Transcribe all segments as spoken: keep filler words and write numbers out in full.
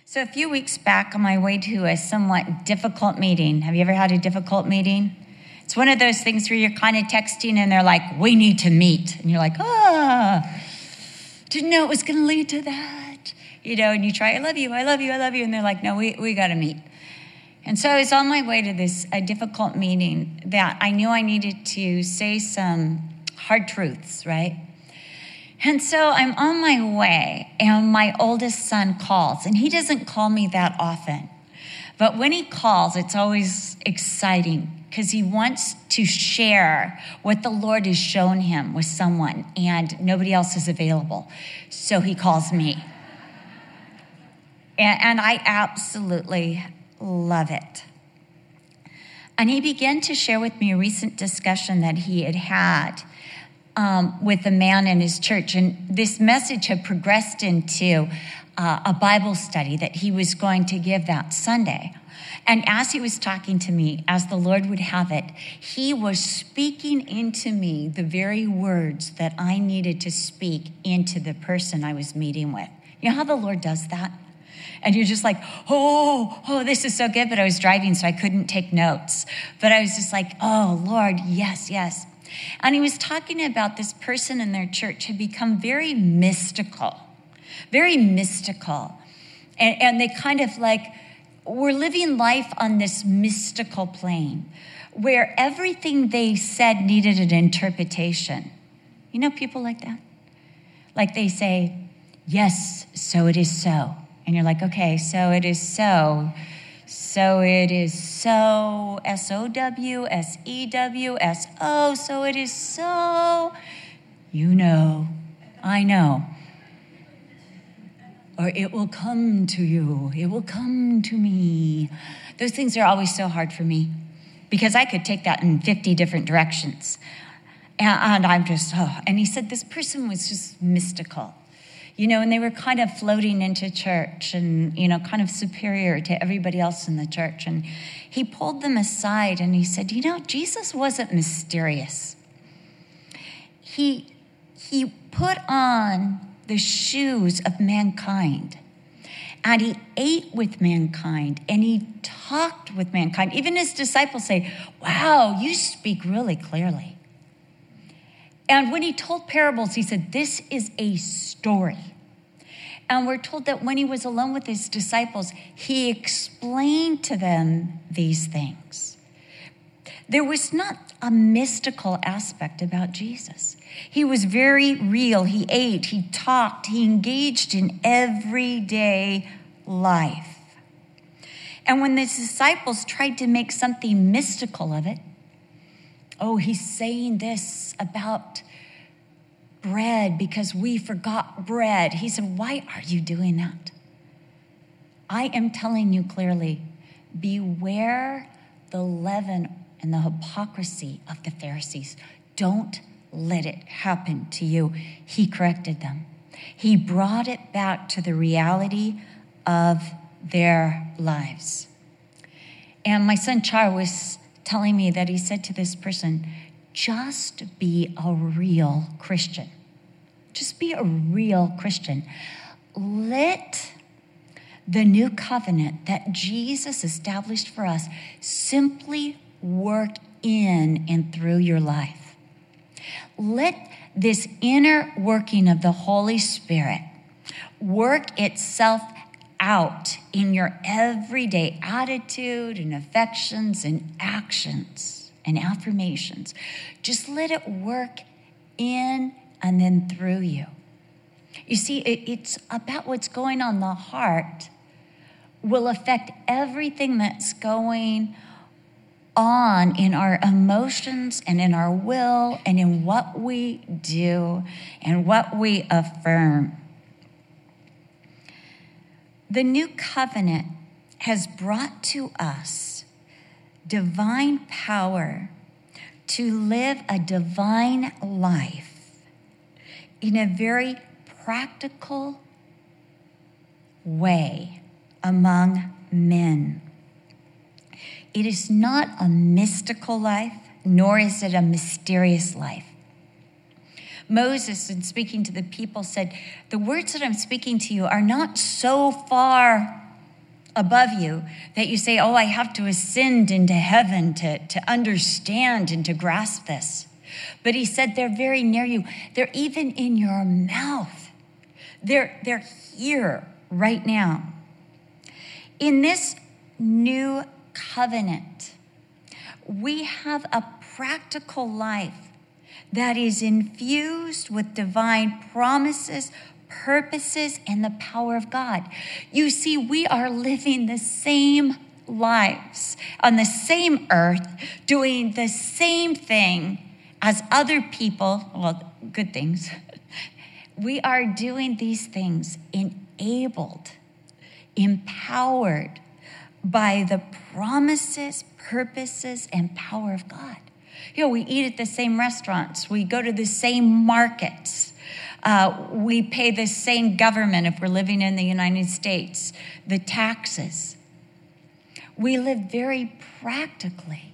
So a few weeks back on my way to a somewhat difficult meeting. Have you ever had a difficult meeting? It's one of those things where you're kind of texting and they're like, we need to meet. And you're like, ah, didn't know it was going to lead to that. You know, and you try, I love you, I love you, I love you. And they're like, no, we, we got to meet. And so I was on my way to this a difficult meeting that I knew I needed to say some hard truths, right? And so I'm on my way, and my oldest son calls, and he doesn't call me that often. But when he calls, it's always exciting because he wants to share what the Lord has shown him with someone, and nobody else is available. So he calls me. And, and I absolutely love it. And he began to share with me a recent discussion that he had had Um, with a man in his church. And this message had progressed into uh, a Bible study that he was going to give that Sunday. And as he was talking to me, as the Lord would have it, he was speaking into me the very words that I needed to speak into the person I was meeting with. You know how the Lord does that? And you're just like, oh, oh, this is so good. But I was driving, so I couldn't take notes. But I was just like, oh, Lord, yes, yes. And he was talking about this person in their church had become very mystical, very mystical. And, and they kind of like were living life on this mystical plane where everything they said needed an interpretation. You know people like that? Like they say, yes, so it is so. And you're like, okay, so it is so. So it is so, S O W, S E W, S O, so it is so, you know, I know. Or it will come to you, it will come to me. Those things are always so hard for me because I could take that in fifty different directions. And, and I'm just, oh, and he said this person was just mystical. You know, and they were kind of floating into church and, you know, kind of superior to everybody else in the church. And he pulled them aside and he said, you know, Jesus wasn't mysterious. He, he put on the shoes of mankind and he ate with mankind and he talked with mankind. Even his disciples say, wow, you speak really clearly. And when he told parables, he said, this is a story. And we're told that when he was alone with his disciples, he explained to them these things. There was not a mystical aspect about Jesus. He was very real. He ate, he talked, he engaged in everyday life. And when the disciples tried to make something mystical of it, oh, he's saying this about bread because we forgot bread. He said, why are you doing that? I am telling you clearly, beware the leaven and the hypocrisy of the Pharisees. Don't let it happen to you. He corrected them. He brought it back to the reality of their lives. And my son Char was telling me that he said to this person, just be a real Christian. Just be a real Christian. Let the new covenant that Jesus established for us simply work in and through your life. Let this inner working of the Holy Spirit work itself out in your everyday attitude and affections and actions and affirmations. Just let it work in and then through you. You see, it, it's about what's going on in the heart will affect everything that's going on in our emotions and in our will and in what we do and what we affirm. The new covenant has brought to us divine power to live a divine life in a very practical way among men. It is not a mystical life, nor is it a mysterious life. Moses, in speaking to the people, said, the words that I'm speaking to you are not so far above you that you say, oh, I have to ascend into heaven to, to understand and to grasp this. But he said they're very near you. They're even in your mouth. They're, they're here right now. In this new covenant, we have a practical life that is infused with divine promises, purposes, and the power of God. You see, we are living the same lives on the same earth, doing the same thing as other people, well, good things. We are doing these things enabled, empowered by the promises, purposes, and power of God. You know, we eat at the same restaurants. We go to the same markets. Uh, we pay the same government if we're living in the United States, the taxes. We live very practically.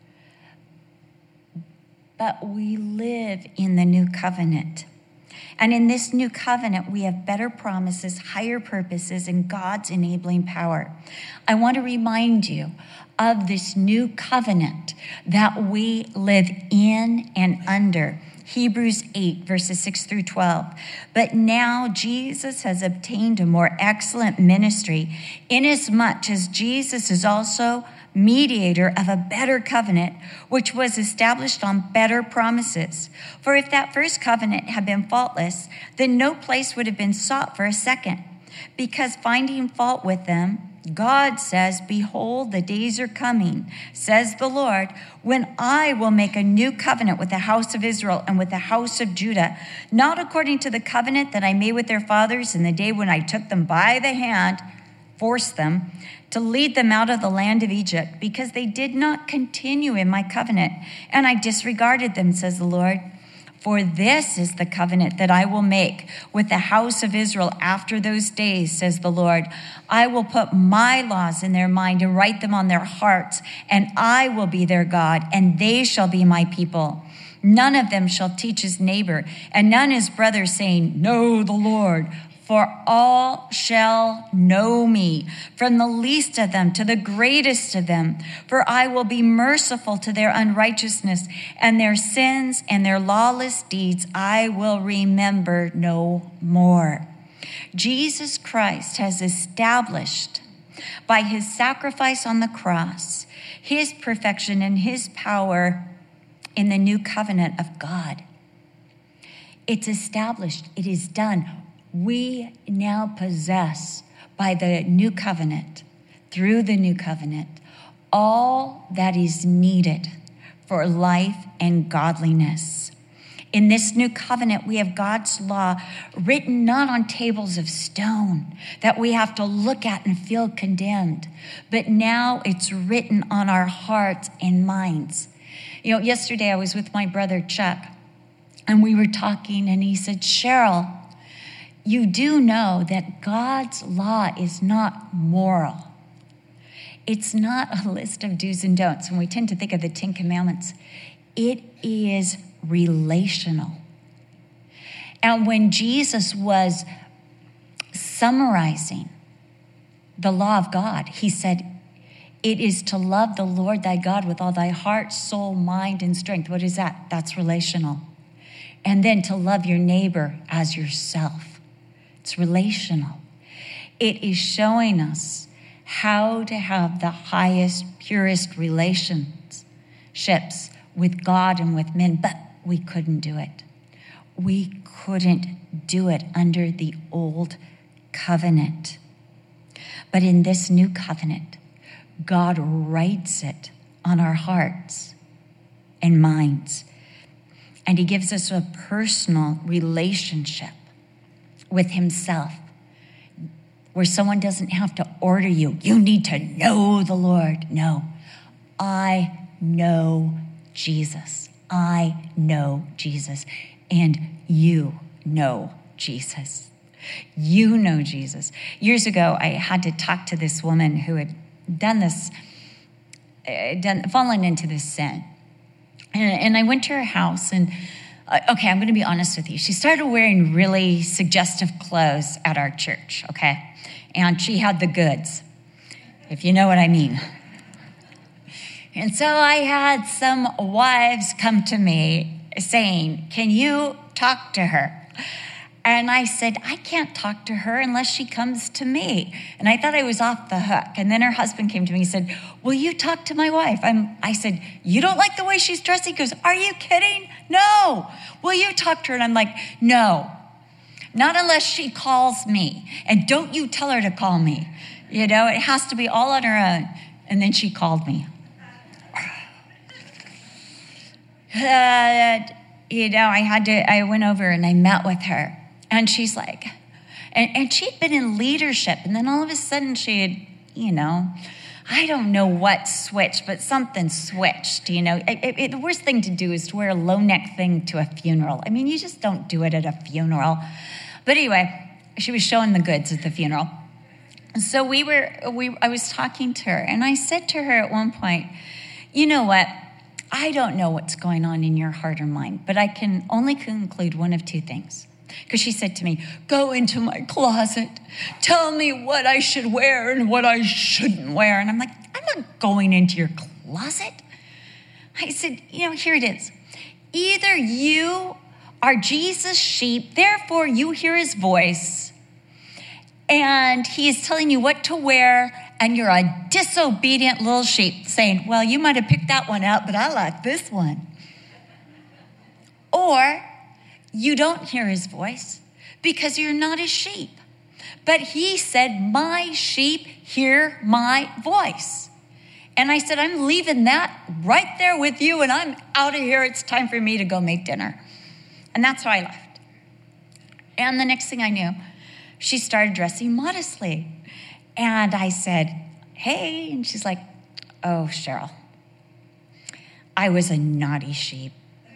But we live in the new covenant. And in this new covenant, we have better promises, higher purposes, and God's enabling power. I want to remind you of this new covenant that we live in and under. Hebrews eight, verses six through twelve. But now Jesus has obtained a more excellent ministry, inasmuch as Jesus is also mediator of a better covenant, which was established on better promises. For if that first covenant had been faultless, then no place would have been sought for a second. Because finding fault with them, God says, behold, the days are coming, says the Lord, when I will make a new covenant with the house of Israel and with the house of Judah, not according to the covenant that I made with their fathers in the day when I took them by the hand, forced them to lead them out of the land of Egypt, because they did not continue in my covenant, and I disregarded them, says the Lord. For this is the covenant that I will make with the house of Israel after those days, says the Lord. I will put my laws in their mind and write them on their hearts, and I will be their God, and they shall be my people. None of them shall teach his neighbor, and none his brother, saying, know the Lord. For all shall know me, from the least of them to the greatest of them. For I will be merciful to their unrighteousness, and their sins and their lawless deeds I will remember no more. Jesus Christ has established by his sacrifice on the cross, his perfection and his power in the new covenant of God. It's established. It is done. We now possess, by the new covenant, through the new covenant, all that is needed for life and godliness. In this new covenant, we have God's law written not on tables of stone that we have to look at and feel condemned, but now it's written on our hearts and minds. You know, yesterday I was with my brother Chuck, and we were talking, and he said, Cheryl, you do know that God's law is not moral. It's not a list of do's and don'ts, and we tend to think of the Ten Commandments. It is relational. And when Jesus was summarizing the law of God, he said, it is to love the Lord thy God with all thy heart, soul, mind, and strength. What is that? That's relational. And then to love your neighbor as yourself. It's relational. It is showing us how to have the highest, purest relationships with God and with men, but we couldn't do it. We couldn't do it under the old covenant. But in this new covenant, God writes it on our hearts and minds, and he gives us a personal relationship with himself, where someone doesn't have to order you. You need to know the Lord. No, I know Jesus. I know Jesus. And you know Jesus. You know Jesus. Years ago, I had to talk to this woman who had done this, uh, done fallen into this sin. And, and I went to her house, and uh, okay, I'm going to be honest with you. She started wearing really suggestive clothes at our church, okay? And she had the goods. if you know what I mean. And so I had some wives come to me saying, can you talk to her? And I said, I can't talk to her unless she comes to me. And I thought I was off the hook. And then her husband came to me and said, will you talk to my wife? I'm, I said, you don't like the way she's dressed? He goes, are you kidding? No. Will you talk to her? And I'm like, no, not unless she calls me. And don't you tell her to call me. You know, it has to be all on her own. And then she called me. Uh, you know, I had to, I went over and I met with her. And she's like, and, and she'd been in leadership. And then all of a sudden she had, you know, I don't know what switched, but something switched, you know. It, it, the worst thing to do is to wear a low neck thing to a funeral. I mean, you just don't do it at a funeral. But anyway, she was showing the goods at the funeral. So we were, we, I was talking to her. And I said to her at one point, you know what? I don't know what's going on in your heart or mind, but I can only conclude one of two things. Because she said to me, go into my closet. Tell me what I should wear and what I shouldn't wear. And I'm like, I'm not going into your closet. I said, you know, here it is. Either you are Jesus' sheep, therefore you hear his voice, and he is telling you what to wear, and you're a disobedient little sheep saying, well, you might have picked that one out, but I like this one. Or you don't hear his voice because you're not his sheep. But he said, my sheep hear my voice. And I said, I'm leaving that right there with you, and I'm out of here. It's time for me to go make dinner. And that's why I left. And the next thing I knew, she started dressing modestly. And I said, hey. And she's like, oh, Cheryl, I was a naughty sheep.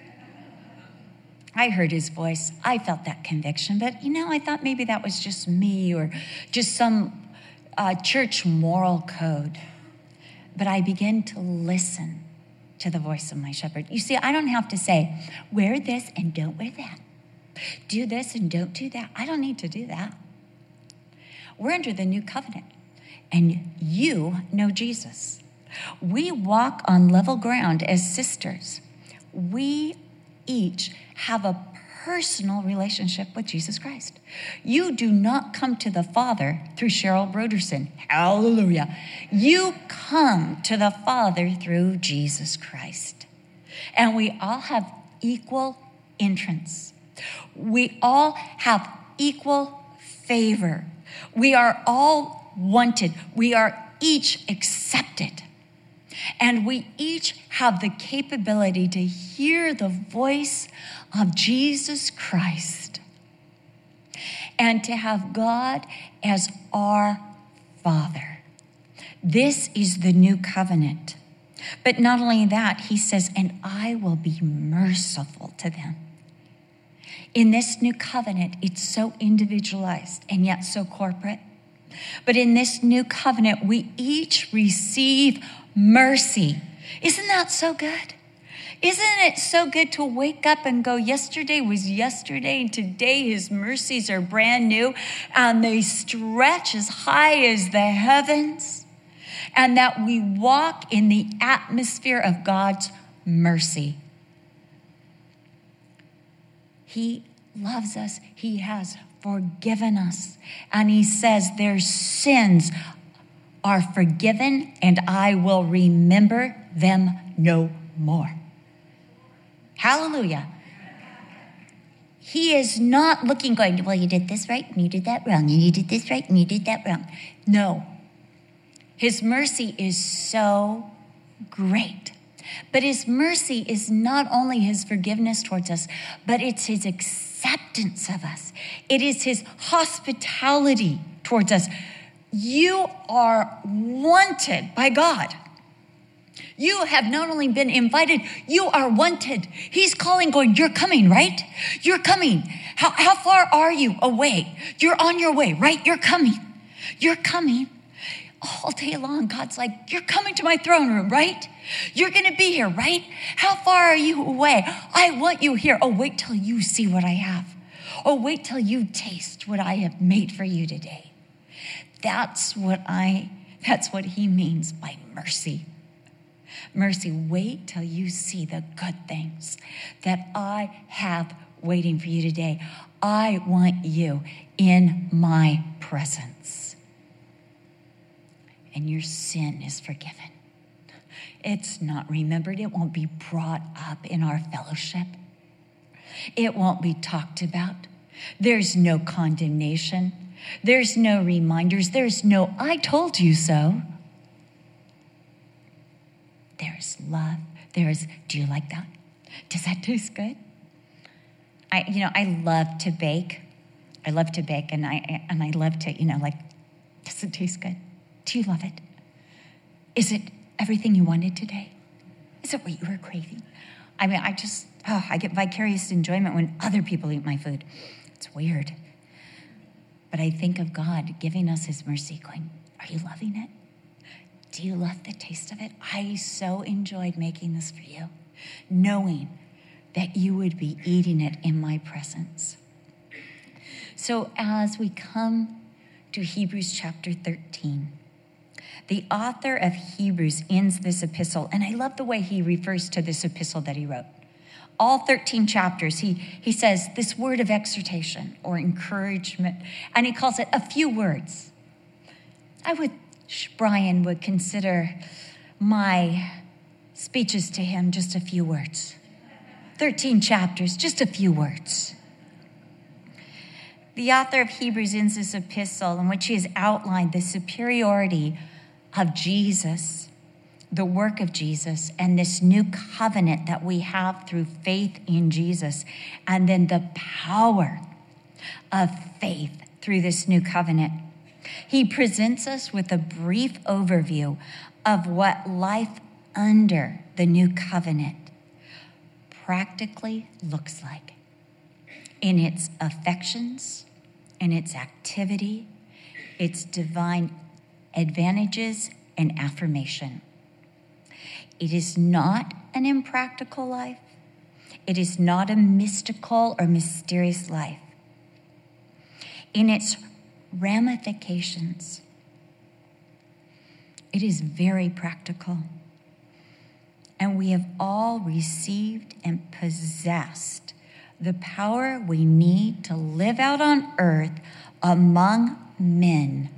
I heard his voice. I felt that conviction. But, you know, I thought maybe that was just me or just some uh, church moral code. But I began to listen to the voice of my shepherd. You see, I don't have to say, wear this and don't wear that. Do this and don't do that. I don't need to do that. We're under the new covenant, and you know Jesus. We walk on level ground as sisters. We each have a personal relationship with Jesus Christ. You do not come to the Father through Cheryl Broderson. Hallelujah. You come to the Father through Jesus Christ. And we all have equal entrance. We all have equal favor. We are all wanted. We are each accepted. And we each have the capability to hear the voice of Jesus Christ and to have God as our Father. This is the new covenant. But not only that, he says, and I will be merciful to them. In this new covenant, it's so individualized and yet so corporate. But in this new covenant, we each receive mercy. Isn't that so good? Isn't it so good to wake up and go, yesterday was yesterday, and today his mercies are brand new, and they stretch as high as the heavens, and that we walk in the atmosphere of God's mercy. He loves us. He has forgiven us. And he says their sins are forgiven, and I will remember them no more. Hallelujah. He is not looking, going, well, you did this right, and you did that wrong, and you did this right, and you did that wrong. No. His mercy is so great. But his mercy is not only his forgiveness towards us, but it's his acceptance of us. It is his hospitality towards us. You are wanted by God. You have not only been invited, you are wanted. He's calling, going, you're coming, right? You're coming. How, how far are you away? You're on your way, right? You're coming. You're coming. All day long, God's like, you're coming to my throne room, right? You're going to be here, right? How far are you away? I want you here. Oh, wait till you see what I have. Oh, wait till you taste what I have made for you today. That's what I That's what he means by mercy. Mercy, wait till you see the good things that I have waiting for you today. I want you in my presence. And your sin is forgiven. It's not remembered. It won't be brought up in our fellowship. It won't be talked about. There's no condemnation. There's no reminders. There's no, I told you so. There's love. There's, do you like that? Does that taste good? I, you know, I love to bake. I love to bake, and I and I love to, you know, like, does it taste good? Do you love it? Is it everything you wanted today? Is it what you were craving? I mean, I just, oh, I get vicarious enjoyment when other people eat my food. It's weird. But I think of God giving us his mercy, going, are you loving it? Do you love the taste of it? I so enjoyed making this for you, knowing that you would be eating it in my presence. So as we come to Hebrews chapter thirteen, the author of Hebrews ends this epistle, and I love the way he refers to this epistle that he wrote. All thirteen chapters, he, he says this word of exhortation or encouragement, and he calls it a few words. I would, Brian would consider my speeches to him just a few words. thirteen chapters, just a few words. The author of Hebrews ends this epistle in which he has outlined the superiority of Jesus, the work of Jesus, and this new covenant that we have through faith in Jesus, and then the power of faith through this new covenant. He presents us with a brief overview of what life under the new covenant practically looks like in its affections, in its activity, its divine advantages and affirmation. It is not an impractical life. It is not a mystical or mysterious life. In its ramifications, it is very practical. And we have all received and possessed the power we need to live out on earth among men.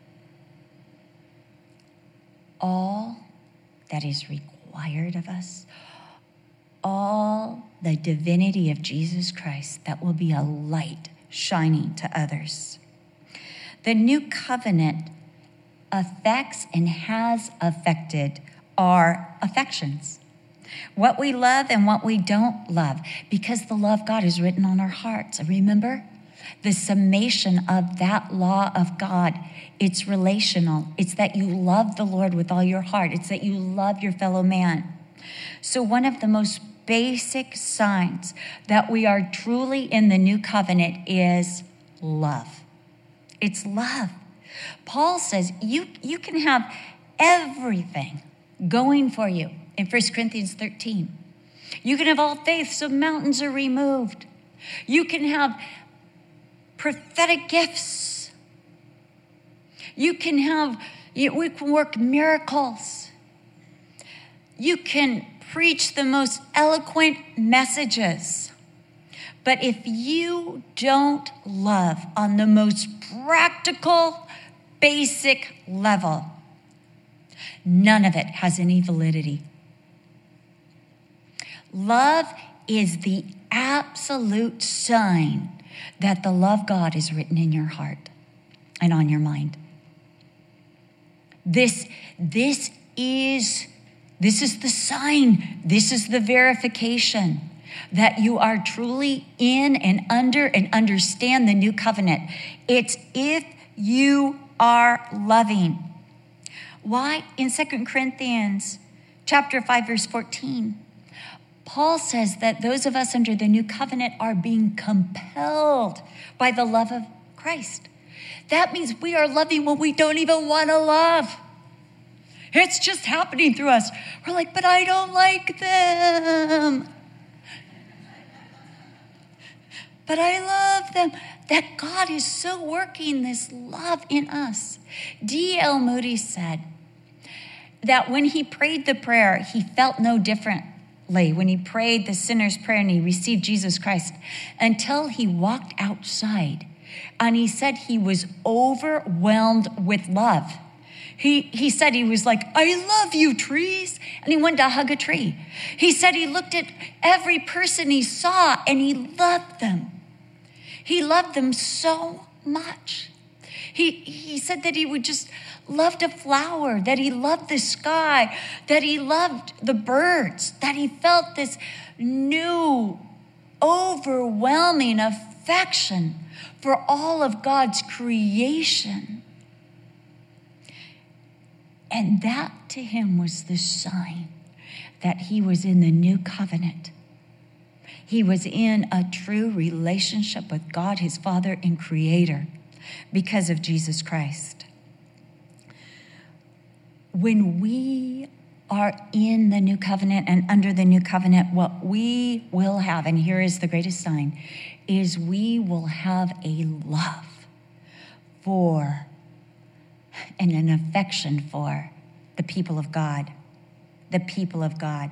All that is required of us, all the divinity of Jesus Christ that will be a light shining to others. The new covenant affects and has affected our affections, what we love and what we don't love, because the love of God is written on our hearts. Remember, the summation of that law of God, it's relational. It's that you love the Lord with all your heart. It's that you love your fellow man. So one of the most basic signs that we are truly in the new covenant is love. It's love. Paul says you, you can have everything going for you in First Corinthians thirteen. You can have all faith so mountains are removed. You can have prophetic gifts. You can have, we can work miracles. You can preach the most eloquent messages. But if you don't love on the most practical, basic level, none of it has any validity. Love is the absolute sign that the love of God is written in your heart and on your mind. This, this is, this is the sign. This is the verification that you are truly in and under and understand the new covenant. It's if you are loving. Why? In Second Corinthians chapter five, verse fourteen, Paul says that those of us under the new covenant are being compelled by the love of Christ. That means we are loving when we don't even want to love. It's just happening through us. We're like, but I don't like them. But I love them. that God is so working this love in us. D L Moody said that when he prayed the prayer, he felt no differently when he prayed the sinner's prayer and he received Jesus Christ until he walked outside. And he said he was overwhelmed with love. He, he said he was like, I love you, trees. And he wanted to hug a tree. He said he looked at every person he saw and he loved them. He loved them so much. He, he said that he would just loved a flower, that he loved the sky, that he loved the birds, that he felt this new, overwhelming affection for all of God's creation. And that to him was the sign that he was in the new covenant. He was in a true relationship with God, his Father and Creator, because of Jesus Christ. When we are in the new covenant and under the new covenant, what we will have, and here is the greatest sign, is we will have a love for and an affection for the people of God, the people of God.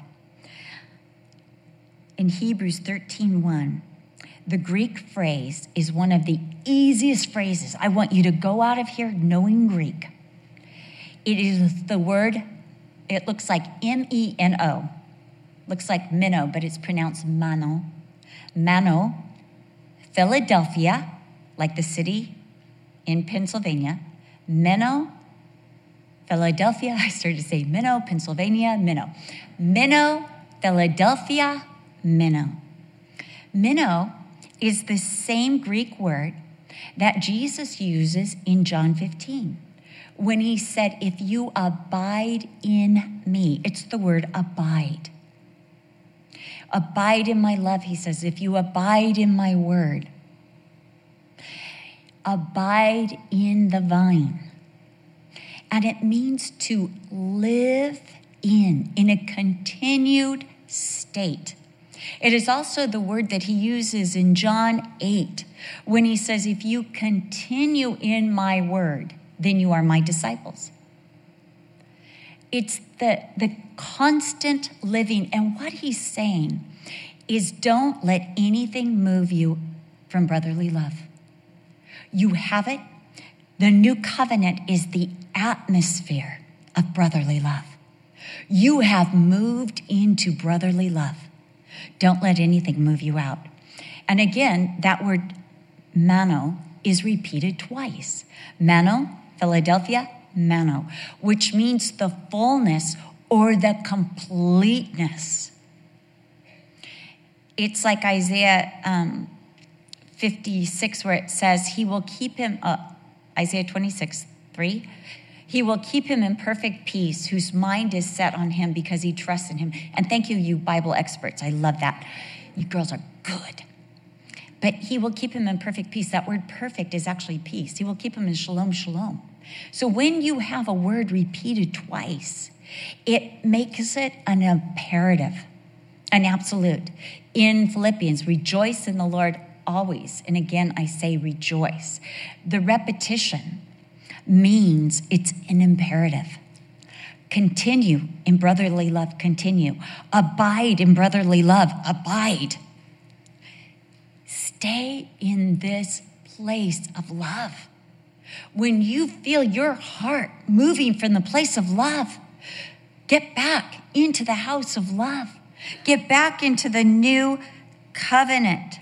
In Hebrews thirteen one, the Greek phrase is one of the easiest phrases. I want you to go out of here knowing Greek. It is the word, it looks like M E N O. Looks like minnow, but it's pronounced mano. Mano, Philadelphia, like the city in Pennsylvania. Minnow, Philadelphia. I started to say Minnow, Pennsylvania, Minnow. Minnow, Philadelphia, Minnow. Minnow is the same Greek word that Jesus uses in John fifteen. When he said, if you abide in me, it's the word abide. Abide in my love, he says, if you abide in my word. Abide in the vine. And it means to live in, in a continued state. It is also the word that he uses in John eight, when he says, if you continue in my word, then you are my disciples. It's the, the constant living. And what he's saying is don't let anything move you from brotherly love. You have it. The new covenant is the atmosphere of brotherly love. You have moved into brotherly love. Don't let anything move you out. And again, that word mano is repeated twice. Mano, Philadelphia, mano, which means the fullness or the completeness. It's like Isaiah um, fifty-six, where it says, he will keep him, uh, Isaiah twenty-six, three, he will keep him in perfect peace, whose mind is set on him because he trusts in him. And thank you, you Bible experts. I love that. You girls are good. But he will keep him in perfect peace. That word perfect is actually peace. He will keep him in shalom, shalom. So when you have a word repeated twice, it makes it an imperative, an absolute. In Philippians, rejoice in the Lord always. And again, I say rejoice. The repetition means it's an imperative. Continue in brotherly love, continue. Abide in brotherly love, abide. Stay in this place of love. When you feel your heart moving from the place of love, get back into the house of love. Get back into the new covenant.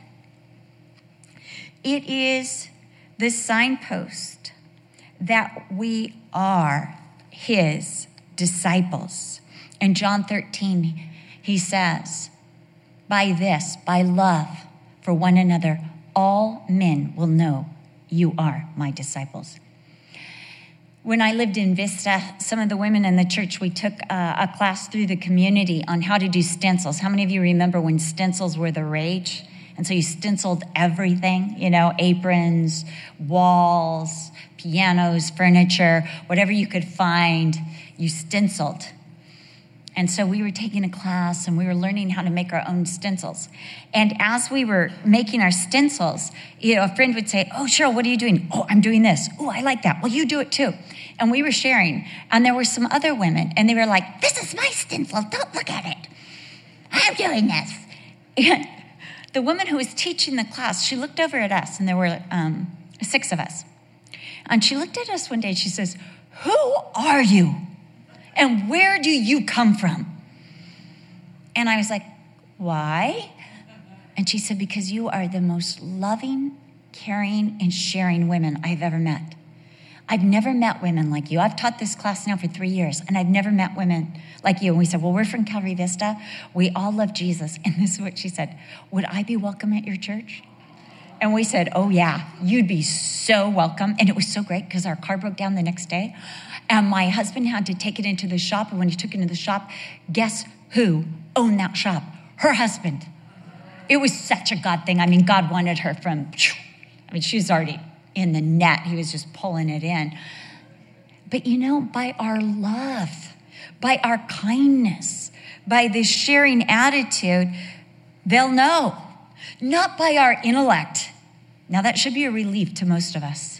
It is the signpost that we are his disciples. In John thirteen, he says, by this, by love for one another, all men will know you are my disciples. When I lived in Vista, some of the women in the church, we took a, a class through the community on how to do stencils. How many of you remember when stencils were the rage? And so you stenciled everything, you know, aprons, walls, pianos, furniture, whatever you could find, you stenciled. And so we were taking a class and we were learning how to make our own stencils. And as we were making our stencils, you know, a friend would say, oh, Cheryl, what are you doing? Oh, I'm doing this. Oh, I like that. Well, you do it too. And we were sharing. And there were some other women and they were like, this is my stencil. Don't look at it. I'm doing this. And the woman who was teaching the class, she looked over at us and there were um, six of us. And she looked at us one day and she says, who are you? And where do you come from? And I was like, why? And she said, because you are the most loving, caring, and sharing women I've ever met. I've never met women like you. I've taught this class now for three years, and I've never met women like you. And we said, well, we're from Calvary Vista. We all love Jesus. And this is what she said. Would I be welcome at your church? And we said, oh, yeah, you'd be so welcome. And it was so great because our car broke down the next day. And my husband had to take it into the shop. And when he took it into the shop, guess who owned that shop? Her husband. It was such a God thing. I mean, God wanted her from, I mean, she was already in the net. He was just pulling it in. But you know, by our love, by our kindness, by this sharing attitude, they'll know. Not by our intellect. Now that should be a relief to most of us.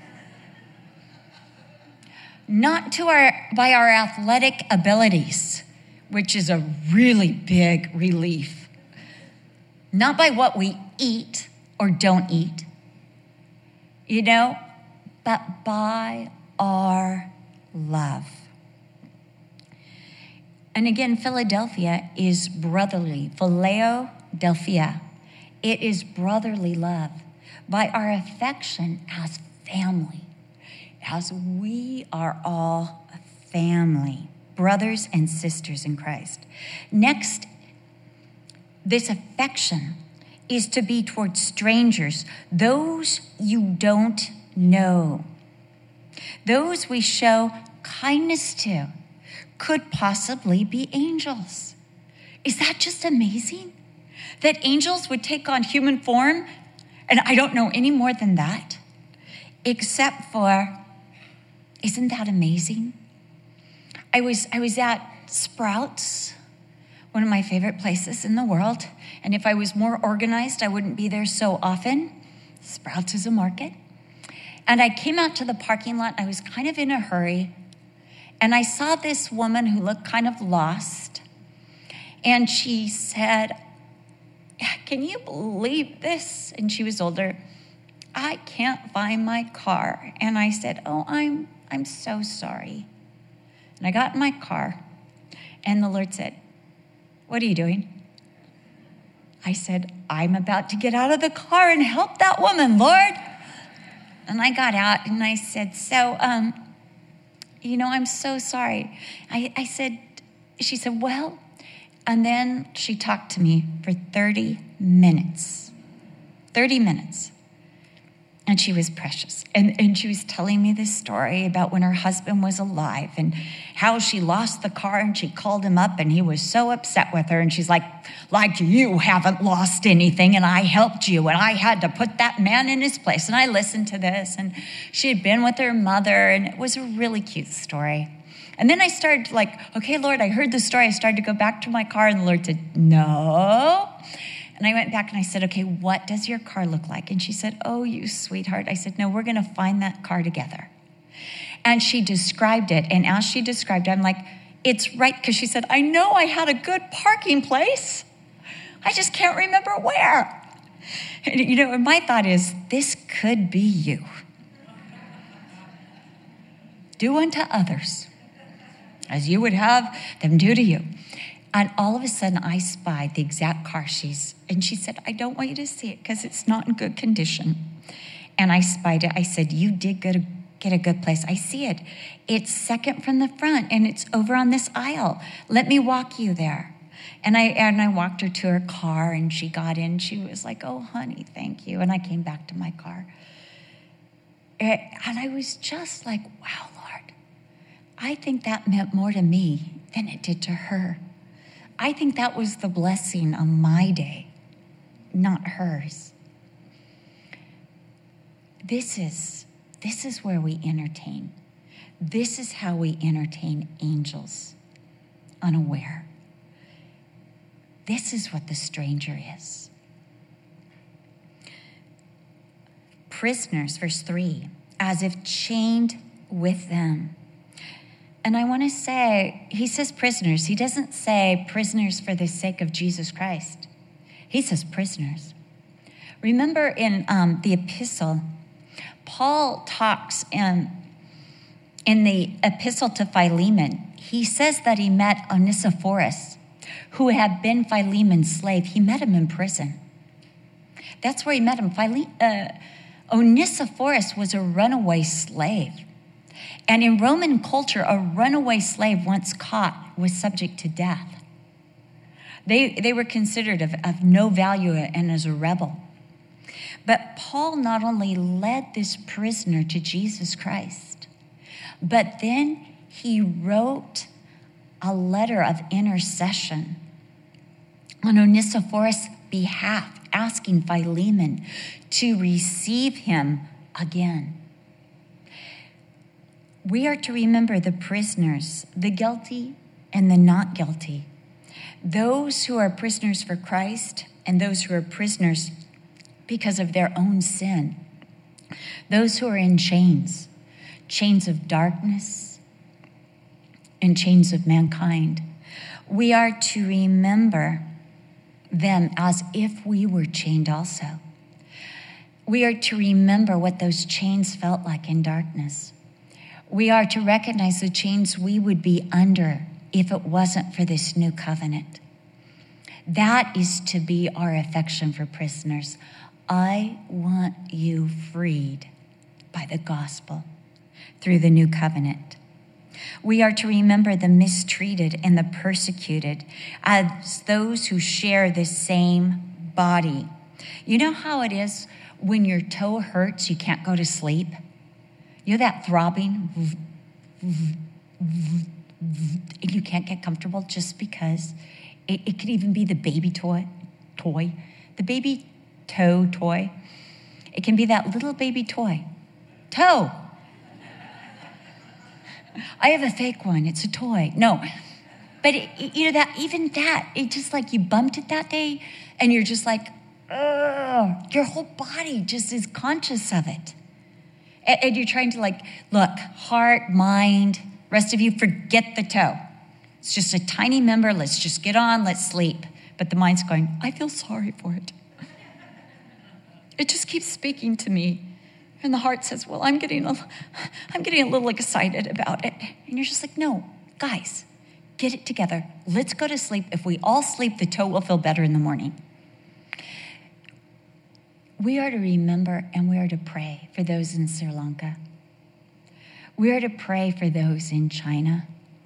Not to our by our athletic abilities, which is a really big relief. Not by what we eat or don't eat, you know, but by our love. And again, Philadelphia is brotherly. Philadelphia. It is brotherly love. By our affection as family. As we are all a family, brothers and sisters in Christ. Next, this affection is to be towards strangers, those you don't know. Those we show kindness to could possibly be angels. Is that just amazing? That angels would take on human form? And I don't know any more than that, except for, isn't that amazing? I was I was at Sprouts, one of my favorite places in the world. And if I was more organized, I wouldn't be there so often. Sprouts is a market. And I came out to the parking lot. I was kind of in a hurry. And I saw this woman who looked kind of lost. And she said, can you believe this? And she was older. I can't find my car. And I said, oh, I'm I'm so sorry. And I got in my car, and the Lord said, what are you doing? I said, I'm about to get out of the car and help that woman, Lord. And I got out, and I said, so, um, you know, I'm so sorry. I, I said, she said, well, and then she talked to me for thirty minutes. thirty minutes. And she was precious. And, and she was telling me this story about when her husband was alive and how she lost the car and she called him up and he was so upset with her. And she's like, like you haven't lost anything and I helped you and I had to put that man in his place. And I listened to this and she had been with her mother and it was a really cute story. And then I started like, okay, Lord, I heard the story. I started to go back to my car and the Lord said, no. And I went back and I said, okay, what does your car look like? And she said, oh, you sweetheart. I said, no, we're going to find that car together. And she described it. And as she described it, I'm like, it's right. Because she said, I know I had a good parking place. I just can't remember where. And, you know, and my thought is, this could be you. Do unto others as you would have them do to you. And all of a sudden, I spied the exact car she's, and she said, I don't want you to see it because it's not in good condition. And I spied it. I said, you did get a, get a good place. I see it. It's second from the front, and it's over on this aisle. Let me walk you there. And I and I walked her to her car, and she got in. She was like, oh, honey, thank you. And I came back to my car. And I was just like, wow, Lord, I think that meant more to me than it did to her. I think that was the blessing on my day, not hers. This is, this is where we entertain. This is how we entertain angels. unaware. This is what the stranger is. Prisoners, verse three, as if chained with them. And I want to say, he says prisoners. He doesn't say prisoners for the sake of Jesus Christ. He says prisoners. Remember in um, the epistle, Paul talks in, in the epistle to Philemon. He says that he met Onesiphorus, who had been Philemon's slave. He met him in prison. That's where he met him. Phile- uh, Onesiphorus was a runaway slave. And in Roman culture, a runaway slave once caught was subject to death. They, they were considered of, of no value and as a rebel. But Paul not only led this prisoner to Jesus Christ, but then he wrote a letter of intercession on Onesiphorus' behalf, asking Philemon to receive him again. We are to remember the prisoners, the guilty and the not guilty, those who are prisoners for Christ and those who are prisoners because of their own sin, those who are in chains, chains of darkness and chains of mankind. We are to remember them as if we were chained also. We are to remember what those chains felt like in darkness. We are to recognize the chains we would be under if it wasn't for this new covenant. That is to be our affection for prisoners. I want you freed by the gospel through the new covenant. We are to remember the mistreated and the persecuted as those who share the same body. You know how it is when your toe hurts, you can't go to sleep? You know that throbbing, and you can't get comfortable just because it, it could even be the baby toy, toy, the baby toe toy. It can be that little baby toy. Toe. I have a fake one. It's a toy. No. But it, it, you know that even that, it just like you bumped it that day and you're just like, ugh, your whole body just is conscious of it. And, and you're trying to like, look, heart, mind, rest of you, forget the toe. It's just a tiny member. Let's just get on. Let's sleep. But the mind's going, I feel sorry for it. It just keeps speaking to me. And the heart says, well, I'm getting a, I'm getting a little excited about it. And you're just like, no, guys, get it together. Let's go to sleep. If we all sleep, the toe will feel better in the morning. We are to remember and we are to pray for those in Sri Lanka. We are to pray for those in China.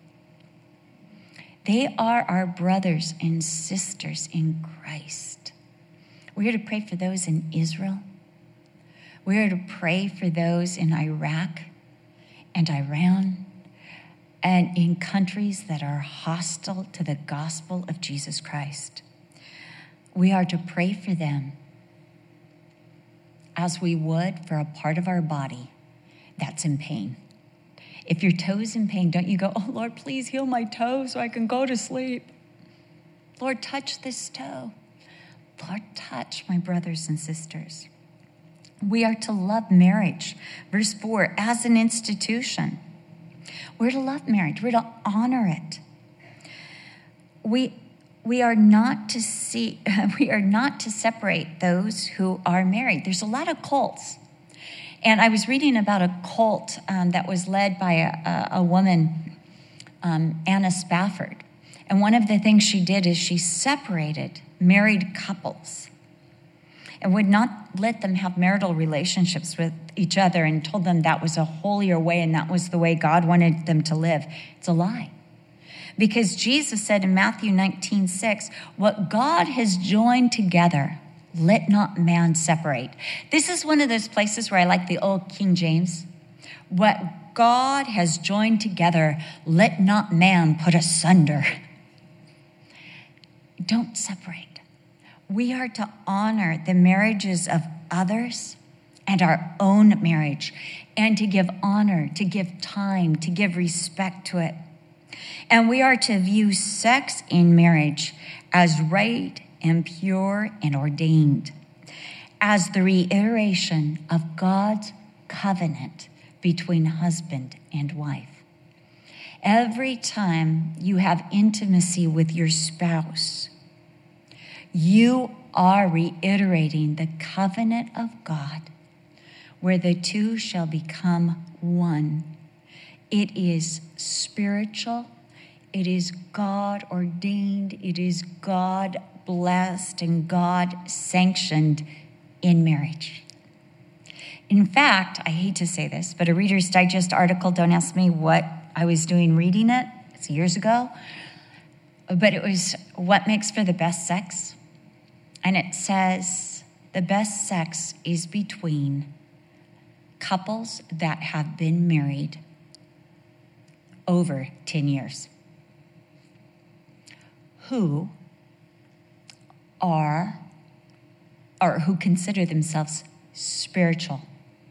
They are our brothers and sisters in Christ. We are to pray for those in Israel. We are to pray for those in Iraq and Iran and in countries that are hostile to the gospel of Jesus Christ. We are to pray for them as we would for a part of our body that's in pain. If your toe's in pain, don't you go, oh, Lord, please heal my toe so I can go to sleep. Lord, touch this toe. Lord, touch my brothers and sisters. We are to love marriage, verse four, as an institution. We're to love marriage. We're to honor it. We, we are not to see, we are not to separate those who are married. There's a lot of cults. And I was reading about a cult um, that was led by a, a woman, um, Anna Spafford. And one of the things she did is she separated married couples and would not let them have marital relationships with each other and told them that was a holier way and that was the way God wanted them to live. It's a lie. Because Jesus said in Matthew nineteen six, what God has joined together, let not man separate. This is one of those places where I like the old King James. What God has joined together, let not man put asunder. Don't separate. We are to honor the marriages of others and our own marriage, and to give honor, to give time, to give respect to it. And we are to view sex in marriage as right and pure and ordained, as the reiteration of God's covenant between husband and wife. Every time you have intimacy with your spouse, you are reiterating the covenant of God, where the two shall become one. It is spiritual. It is God ordained. It is God blessed and God sanctioned in marriage. In fact, I hate to say this, but a Reader's Digest article, don't ask me what I was doing reading it, it's years ago, but it was what makes for the best sex. And it says the best sex is between couples that have been married over ten years, who are, or who consider themselves spiritual,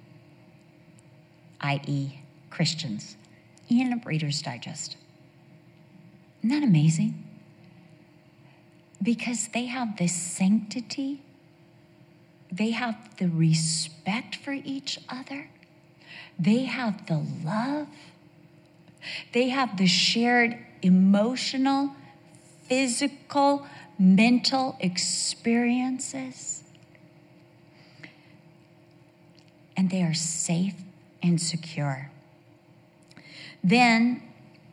that is Christians, in a Reader's Digest. Isn't that amazing? Because they have this sanctity, they have the respect for each other, they have the love, they have the shared emotional, physical, mental experiences, and they are safe and secure. Then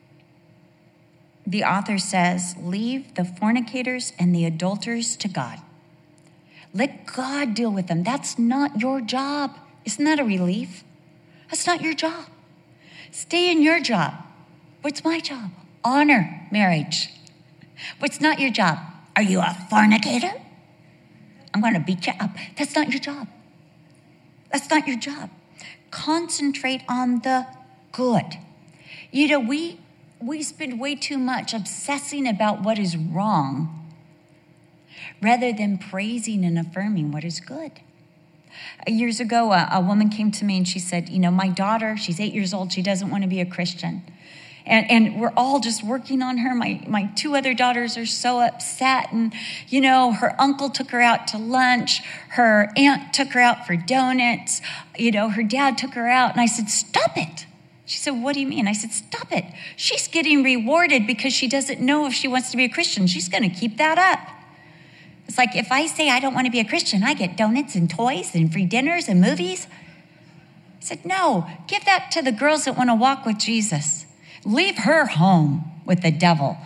the author says, leave the fornicators and the adulterers to God. Let God deal with them. That's not your job. Isn't that a relief? That's not your job. Stay in your job. What's my job? Honor marriage. What's not your job? Are you a fornicator? I'm going to beat you up. That's not your job. That's not your job. Concentrate on the good. You know, we we spend way too much obsessing about what is wrong rather than praising and affirming what is good. Years ago, a, a woman came to me and she said, you know, my daughter, she's eight years old, she doesn't want to be a Christian. And, and we're all just working on her. My, my two other daughters are so upset. And, you know, her uncle took her out to lunch. Her aunt took her out for donuts. You know, her dad took her out. And I said, stop it. She said, what do you mean? I said, stop it. She's getting rewarded because she doesn't know if she wants to be a Christian. She's going to keep that up. It's like if I say I don't want to be a Christian, I get donuts and toys and free dinners and movies. I said, no, give that to the girls that want to walk with Jesus. Leave her home with the devil.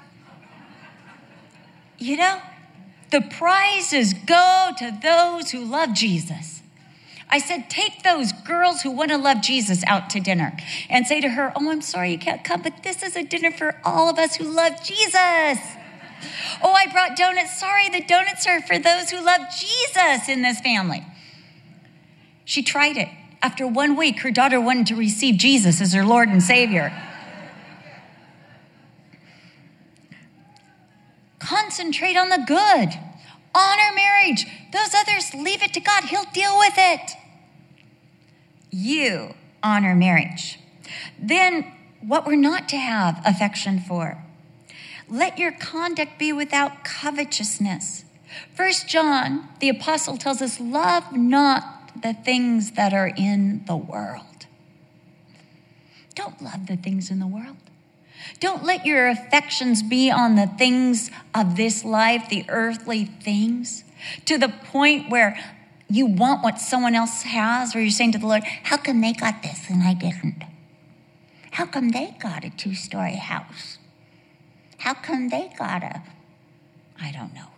You know, the prizes go to those who love Jesus. I said, take those girls who want to love Jesus out to dinner and say to her, oh, I'm sorry you can't come, but this is a dinner for all of us who love Jesus. Oh, I brought donuts. Sorry, the donuts are for those who love Jesus in this family. She tried it. After one week, her daughter wanted to receive Jesus as her Lord and Savior. Concentrate on the good. Honor marriage. Those others, leave it to God. He'll deal with it. You honor marriage. Then what we're not to have affection for. Let your conduct be without covetousness. First John, the apostle, tells us, love not the things that are in the world. Don't love the things in the world. Don't let your affections be on the things of this life, the earthly things, to the point where you want what someone else has, or you're saying to the Lord, how come they got this and I didn't? How come they got a two-story house? How come they got a, I don't know,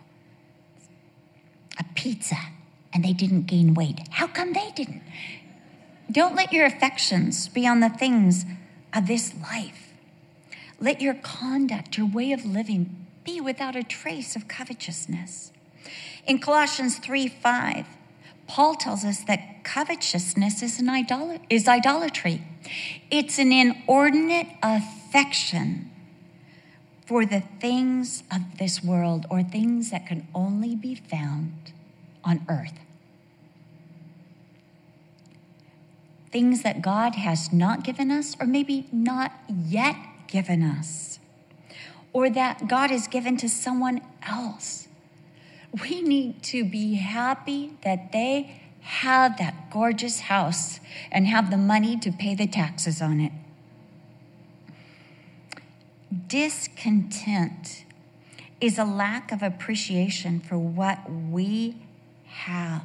a pizza and they didn't gain weight? How come they didn't? Don't let your affections be on the things of this life. Let your conduct, your way of living, be without a trace of covetousness. In Colossians three five, Paul tells us that covetousness is an idol- is idolatry. It's an inordinate affection for the things of this world, or things that can only be found on earth. Things that God has not given us, or maybe not yet given us or that God has given to someone else. We need to be happy that they have that gorgeous house and have the money to pay the taxes on it. Discontent is a lack of appreciation for what we have.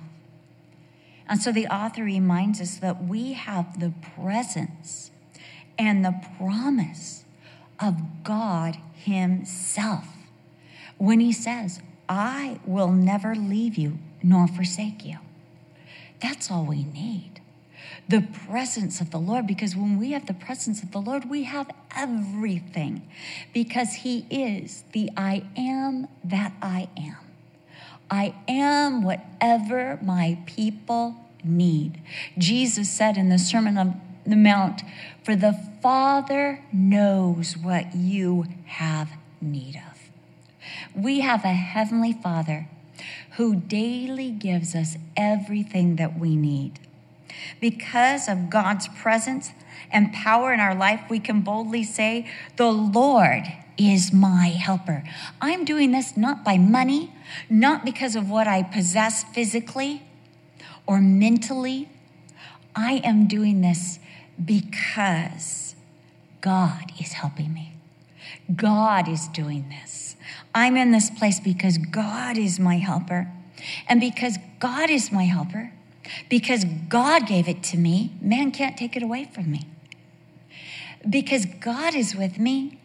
And so the author reminds us that we have the presence and the promise of God himself when he says, I will never leave you nor forsake you. That's all we need. The presence of the Lord, because when we have the presence of the Lord, we have everything, because he is the I am that I am. I am whatever my people need. Jesus said in the Sermon on the Mount, for the Father knows what you have need of. We have a heavenly Father who daily gives us everything that we need. Because of God's presence and power in our life, we can boldly say, the Lord is my helper. I'm doing this not by money, not because of what I possess physically or mentally. I am doing this because God is helping me. God is doing this. I'm in this place because God is my helper. And because God is my helper, because God gave it to me, man can't take it away from me. Because God is with me,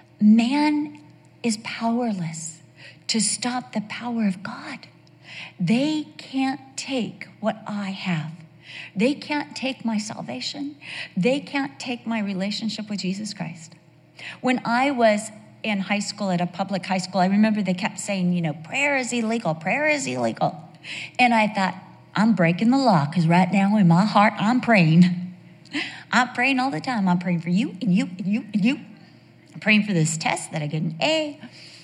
man is powerless to stop the power of God. They can't take what I have. They can't take my salvation. They can't take my relationship with Jesus Christ. When I was in high school, at a public high school, I remember they kept saying, you know, prayer is illegal, prayer is illegal. And I thought, I'm breaking the law, because right now in my heart, I'm praying. I'm praying all the time. I'm praying for you and you and you and you. I'm praying for this test that I get an A.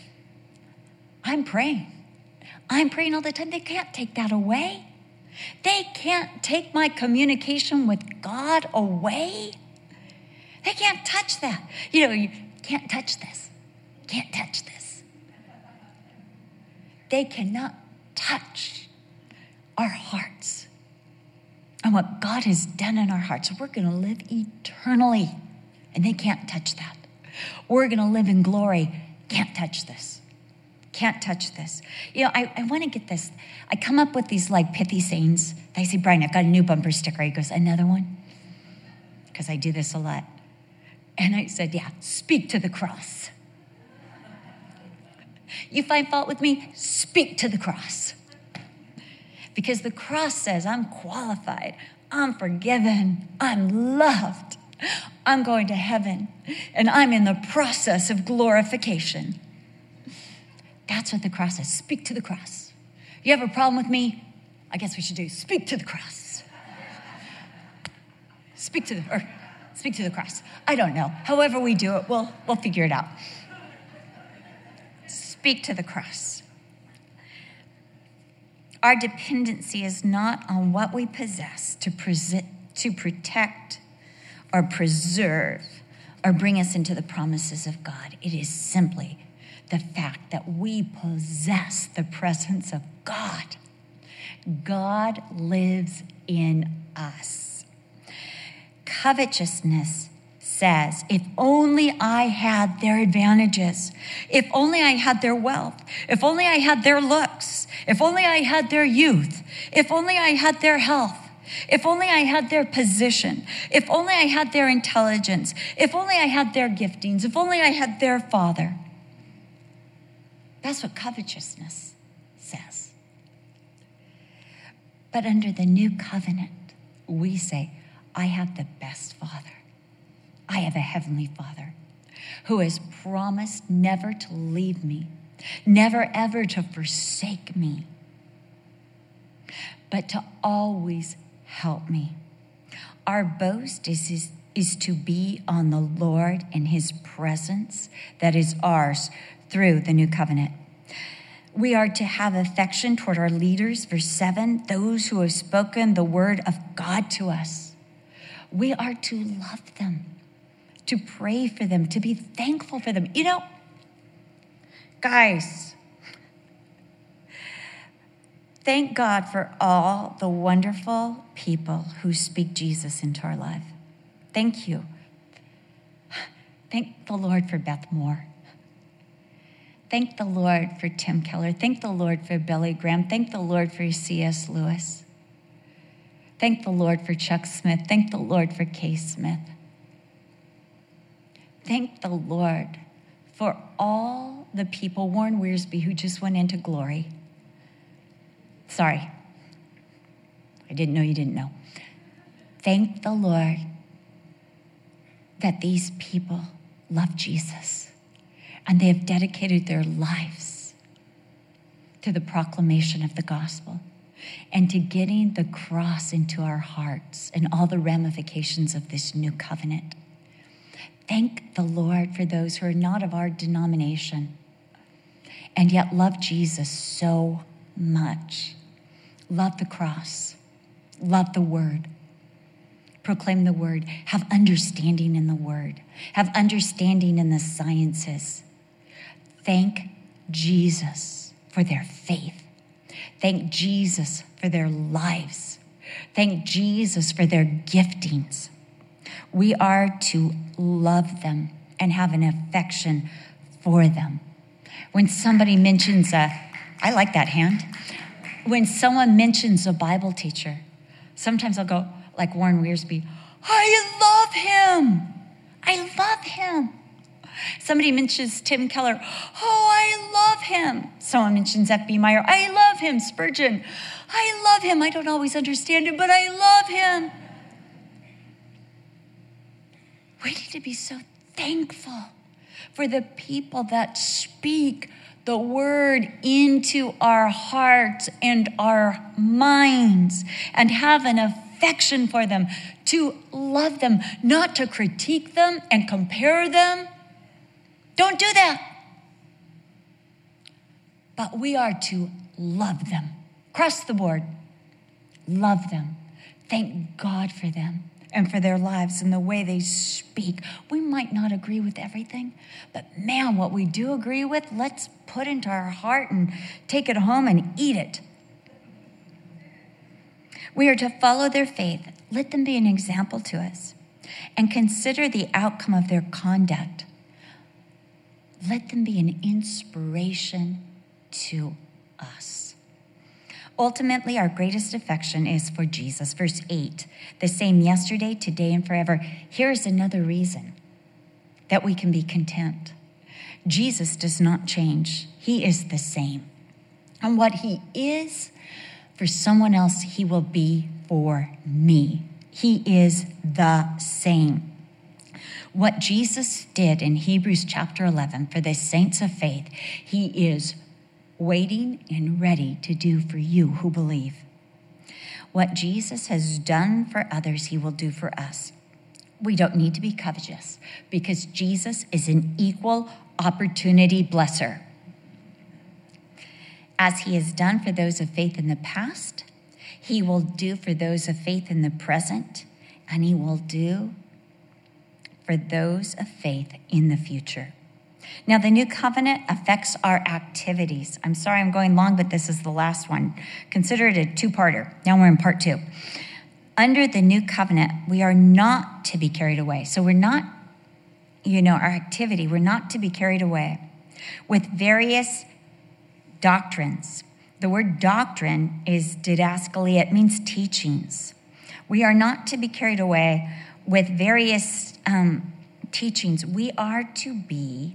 I'm praying. I'm praying all the time. They can't take that away. They can't take my communication with God away. They can't touch that. You know, you can't touch this. Can't touch this. They cannot touch our hearts and what God has done in our hearts. We're going to live eternally, and they can't touch that. We're going to live in glory. Can't touch this. Can't touch this. You know, I, I want to get this. I come up with these like pithy sayings. They say, Brian, I've got a new bumper sticker. He goes, another one? Because I do this a lot. And I said, yeah, speak to the cross. You find fault with me? Speak to the cross. Because the cross says I'm qualified, I'm forgiven, I'm loved, I'm going to heaven, and I'm in the process of glorification. That's what the cross says. Speak to the cross. You have a problem with me? I guess we should do speak to the cross. Speak to the, or speak to the cross. I don't know. However we do it, we'll, we'll figure it out. Speak to the cross. Our dependency is not on what we possess to, present, to protect or preserve or bring us into the promises of God. It is simply the fact that we possess the presence of God. God lives in us. Covetousness says, if only I had their advantages, if only I had their wealth, if only I had their looks, if only I had their youth, if only I had their health, if only I had their position, if only I had their intelligence, if only I had their giftings, if only I had their father. That's what covetousness says. But under the new covenant, we say, I have the best father. I have a heavenly Father who has promised never to leave me, never ever to forsake me, but to always help me. Our boast is, is, is to be on the Lord and his presence that is ours through the new covenant. We are to have affection toward our leaders, verse seven, those who have spoken the word of God to us. We are to love them, to pray for them, to be thankful for them. You know, guys, thank God for all the wonderful people who speak Jesus into our life. Thank you. Thank the Lord for Beth Moore. Thank the Lord for Tim Keller. Thank the Lord for Billy Graham. Thank the Lord for C S Lewis. Thank the Lord for Chuck Smith. Thank the Lord for Kay Smith. Thank the Lord for all the people, Warren Wiersbe, who just went into glory. Sorry. I didn't know you didn't know. Thank the Lord that these people love Jesus and they have dedicated their lives to the proclamation of the gospel and to getting the cross into our hearts and all the ramifications of this new covenant. Thank the Lord for those who are not of our denomination and yet love Jesus so much. Love the cross. Love the word. Proclaim the word. Have understanding in the word. Have understanding in the sciences. Thank Jesus for their faith. Thank Jesus for their lives. Thank Jesus for their giftings. We are to love them and have an affection for them. When somebody mentions a, I like that hand. When someone mentions a Bible teacher, sometimes I'll go like Warren Wiersbe, I love him. I love him. Somebody mentions Tim Keller, oh, I love him. Someone mentions F B Meyer, I love him. Spurgeon, I love him. I don't always understand him, but I love him. We need to be so thankful for the people that speak the word into our hearts and our minds and have an affection for them, to love them, not to critique them and compare them. Don't do that. But we are to love them. Across the board, love them. Thank God for them and for their lives and the way they speak. We might not agree with everything, but man, what we do agree with, let's put into our heart and take it home and eat it. We are to follow their faith. Let them be an example to us and consider the outcome of their conduct. Let them be an inspiration to us. Ultimately, our greatest affection is for Jesus. Verse eight, the same yesterday, today, and forever. Here's another reason that we can be content. Jesus does not change. He is the same. And what he is for someone else, he will be for me. He is the same. What Jesus did in Hebrews chapter eleven for the saints of faith, he is waiting and ready to do for you who believe. What Jesus has done for others, he will do for us. We don't need to be covetous because Jesus is an equal opportunity blesser. As he has done for those of faith in the past, he will do for those of faith in the present, and he will do for those of faith in the future. Now, the new covenant affects our activities. I'm sorry I'm going long, but this is the last one. Consider it a two-parter. Now we're in part two. Under the new covenant, we are not to be carried away. So we're not, you know, our activity, we're not to be carried away with various doctrines. The word doctrine is didaskalia. It means teachings. We are not to be carried away with various um, teachings. We are to be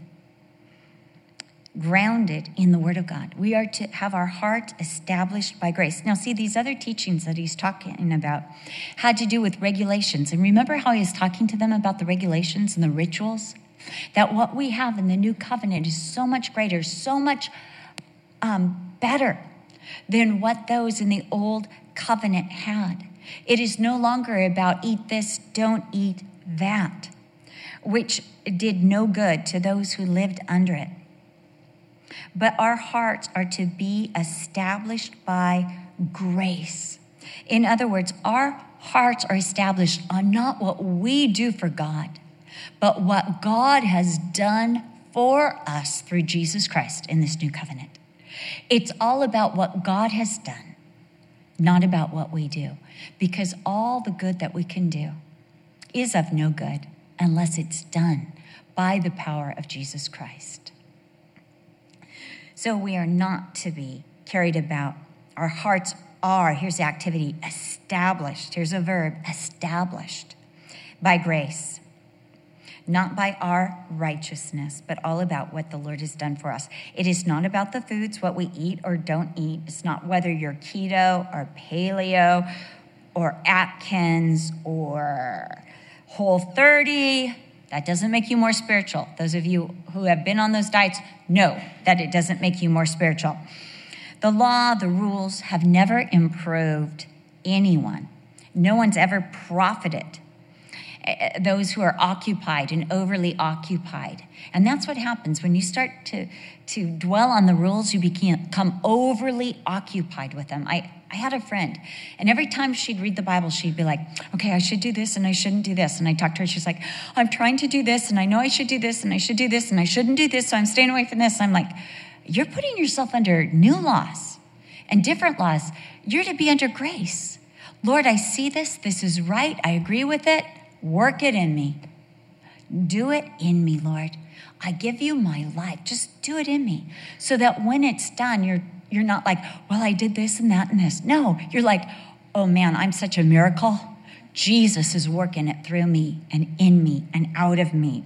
grounded in the Word of God. We are to have our heart established by grace. Now, see, these other teachings that he's talking about had to do with regulations. And remember how he was talking to them about the regulations and the rituals? That what we have in the new covenant is so much greater, so much um, better than what those in the old covenant had. It is no longer about eat this, don't eat that, which did no good to those who lived under it. But our hearts are to be established by grace. In other words, our hearts are established on not what we do for God, but what God has done for us through Jesus Christ in this new covenant. It's all about what God has done, not about what we do, because all the good that we can do is of no good unless it's done by the power of Jesus Christ. So we are not to be carried about. Our hearts are, here's the activity, established. Here's a verb, established by grace, not by our righteousness, but all about what the Lord has done for us. It is not about the foods, what we eat or don't eat. It's not whether you're keto or paleo or Atkins or Whole thirty. That doesn't make you more spiritual. Those of you who have been on those diets know that it doesn't make you more spiritual. The law, the rules have never improved anyone. No one's ever profited those who are occupied and overly occupied. And that's what happens when you start to, to dwell on the rules, you become overly occupied with them. I, I had a friend, and every time she'd read the Bible, she'd be like, okay, I should do this and I shouldn't do this. And I talked to her, she's like, I'm trying to do this and I know I should do this and I should do this and I shouldn't do this, so I'm staying away from this. I'm like, you're putting yourself under new laws and different laws. You're to be under grace. Lord, I see this. This is right. I agree with it. Work it in me. Do it in me, Lord. I give you my life. Just do it in me so that when it's done, you're you're not like, well, I did this and that and this. No, you're like, oh man, I'm such a miracle. Jesus is working it through me and in me and out of me.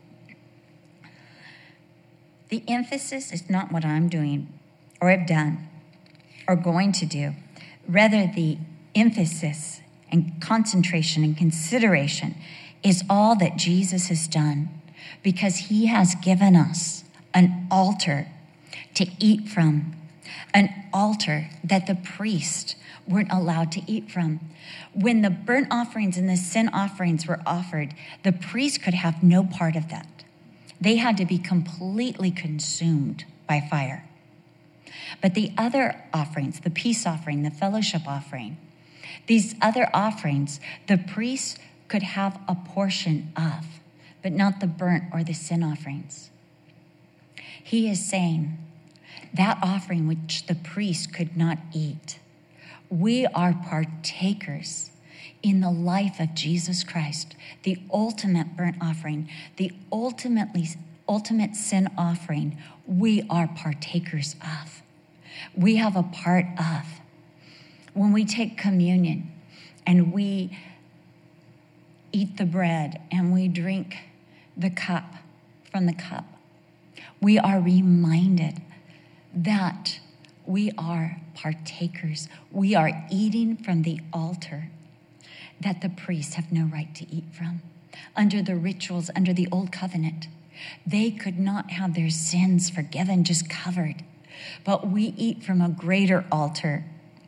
The emphasis is not what I'm doing or have done or going to do. Rather, the emphasis and concentration and consideration is all that Jesus has done, because he has given us an altar to eat from, an altar that the priest weren't allowed to eat from. When the burnt offerings and the sin offerings were offered, the priest could have no part of that. They had to be completely consumed by fire. But the other offerings, the peace offering, the fellowship offering, these other offerings, the priest could have a portion of, but not the burnt or the sin offerings. He is saying that offering which the priest could not eat, we are partakers in the life of Jesus Christ, the ultimate burnt offering, the ultimately ultimate sin offering. We are partakers of. We have a part of. When we take communion and we eat the bread and we drink the cup from the cup, we are reminded that we are partakers. We are eating from the altar that the priests have no right to eat from. Under the rituals, under the old covenant, they could not have their sins forgiven, just covered. But we eat from a greater altar.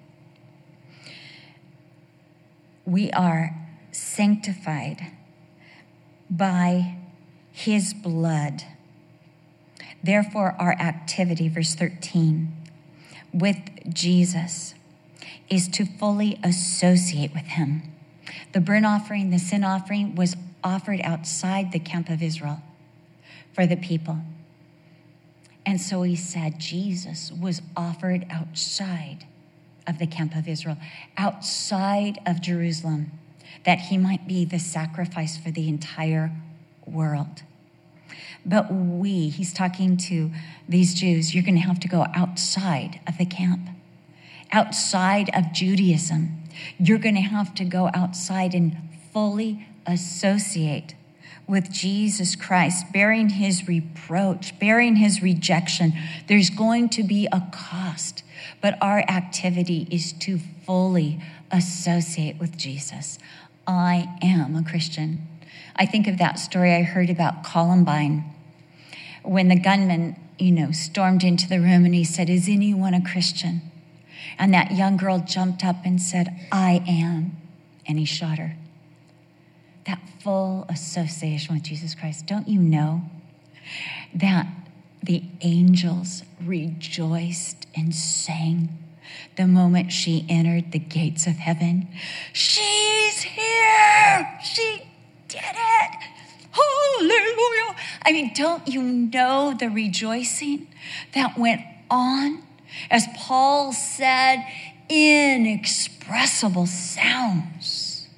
We are sanctified by his blood. Therefore, our activity, verse thirteen, with Jesus is to fully associate with him. The burnt offering, the sin offering, was offered outside the camp of Israel for the people. And so he said Jesus was offered outside of the camp of Israel, outside of Jerusalem, that he might be the sacrifice for the entire world. But we, he's talking to these Jews, you're going to have to go outside of the camp, outside of Judaism. You're going to have to go outside and fully associate with Jesus Christ, bearing his reproach, bearing his rejection. There's going to be a cost, but our activity is to fully associate with Jesus. I am a Christian. I think of that story I heard about Columbine, when the gunman, you know, stormed into the room and he said, "Is anyone a Christian?" And that young girl jumped up and said, "I am." And he shot her. That full association with Jesus Christ. Don't you know that the angels rejoiced and sang the moment she entered the gates of heaven? She's here! She did it! hallelujah. I mean, don't you know the rejoicing that went on? As Paul said, inexpressible sounds.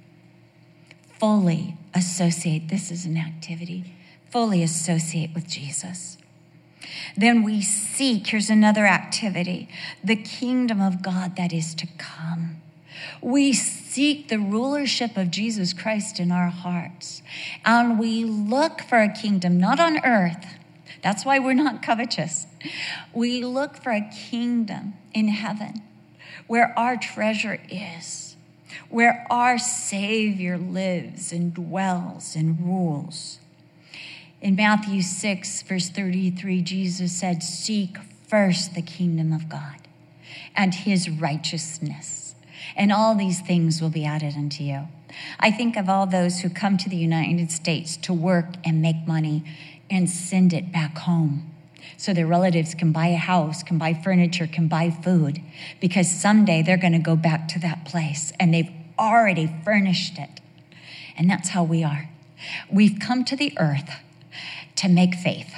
Fully associate, this is an activity, fully associate with Jesus. Then we seek, here's another activity, the kingdom of God that is to come. We seek the rulership of Jesus Christ in our hearts. And we look for a kingdom, not on earth. That's why we're not covetous. We look for a kingdom in heaven where our treasure is, where our Savior lives and dwells and rules. In Matthew six, verse thirty-three, Jesus said, seek first the kingdom of God and his righteousness, and all these things will be added unto you. I think of all those who come to the United States to work and make money and send it back home so their relatives can buy a house, can buy furniture, can buy food, because someday they're going to go back to that place and they've already furnished it. And that's how we are. We've come to the earth to make faith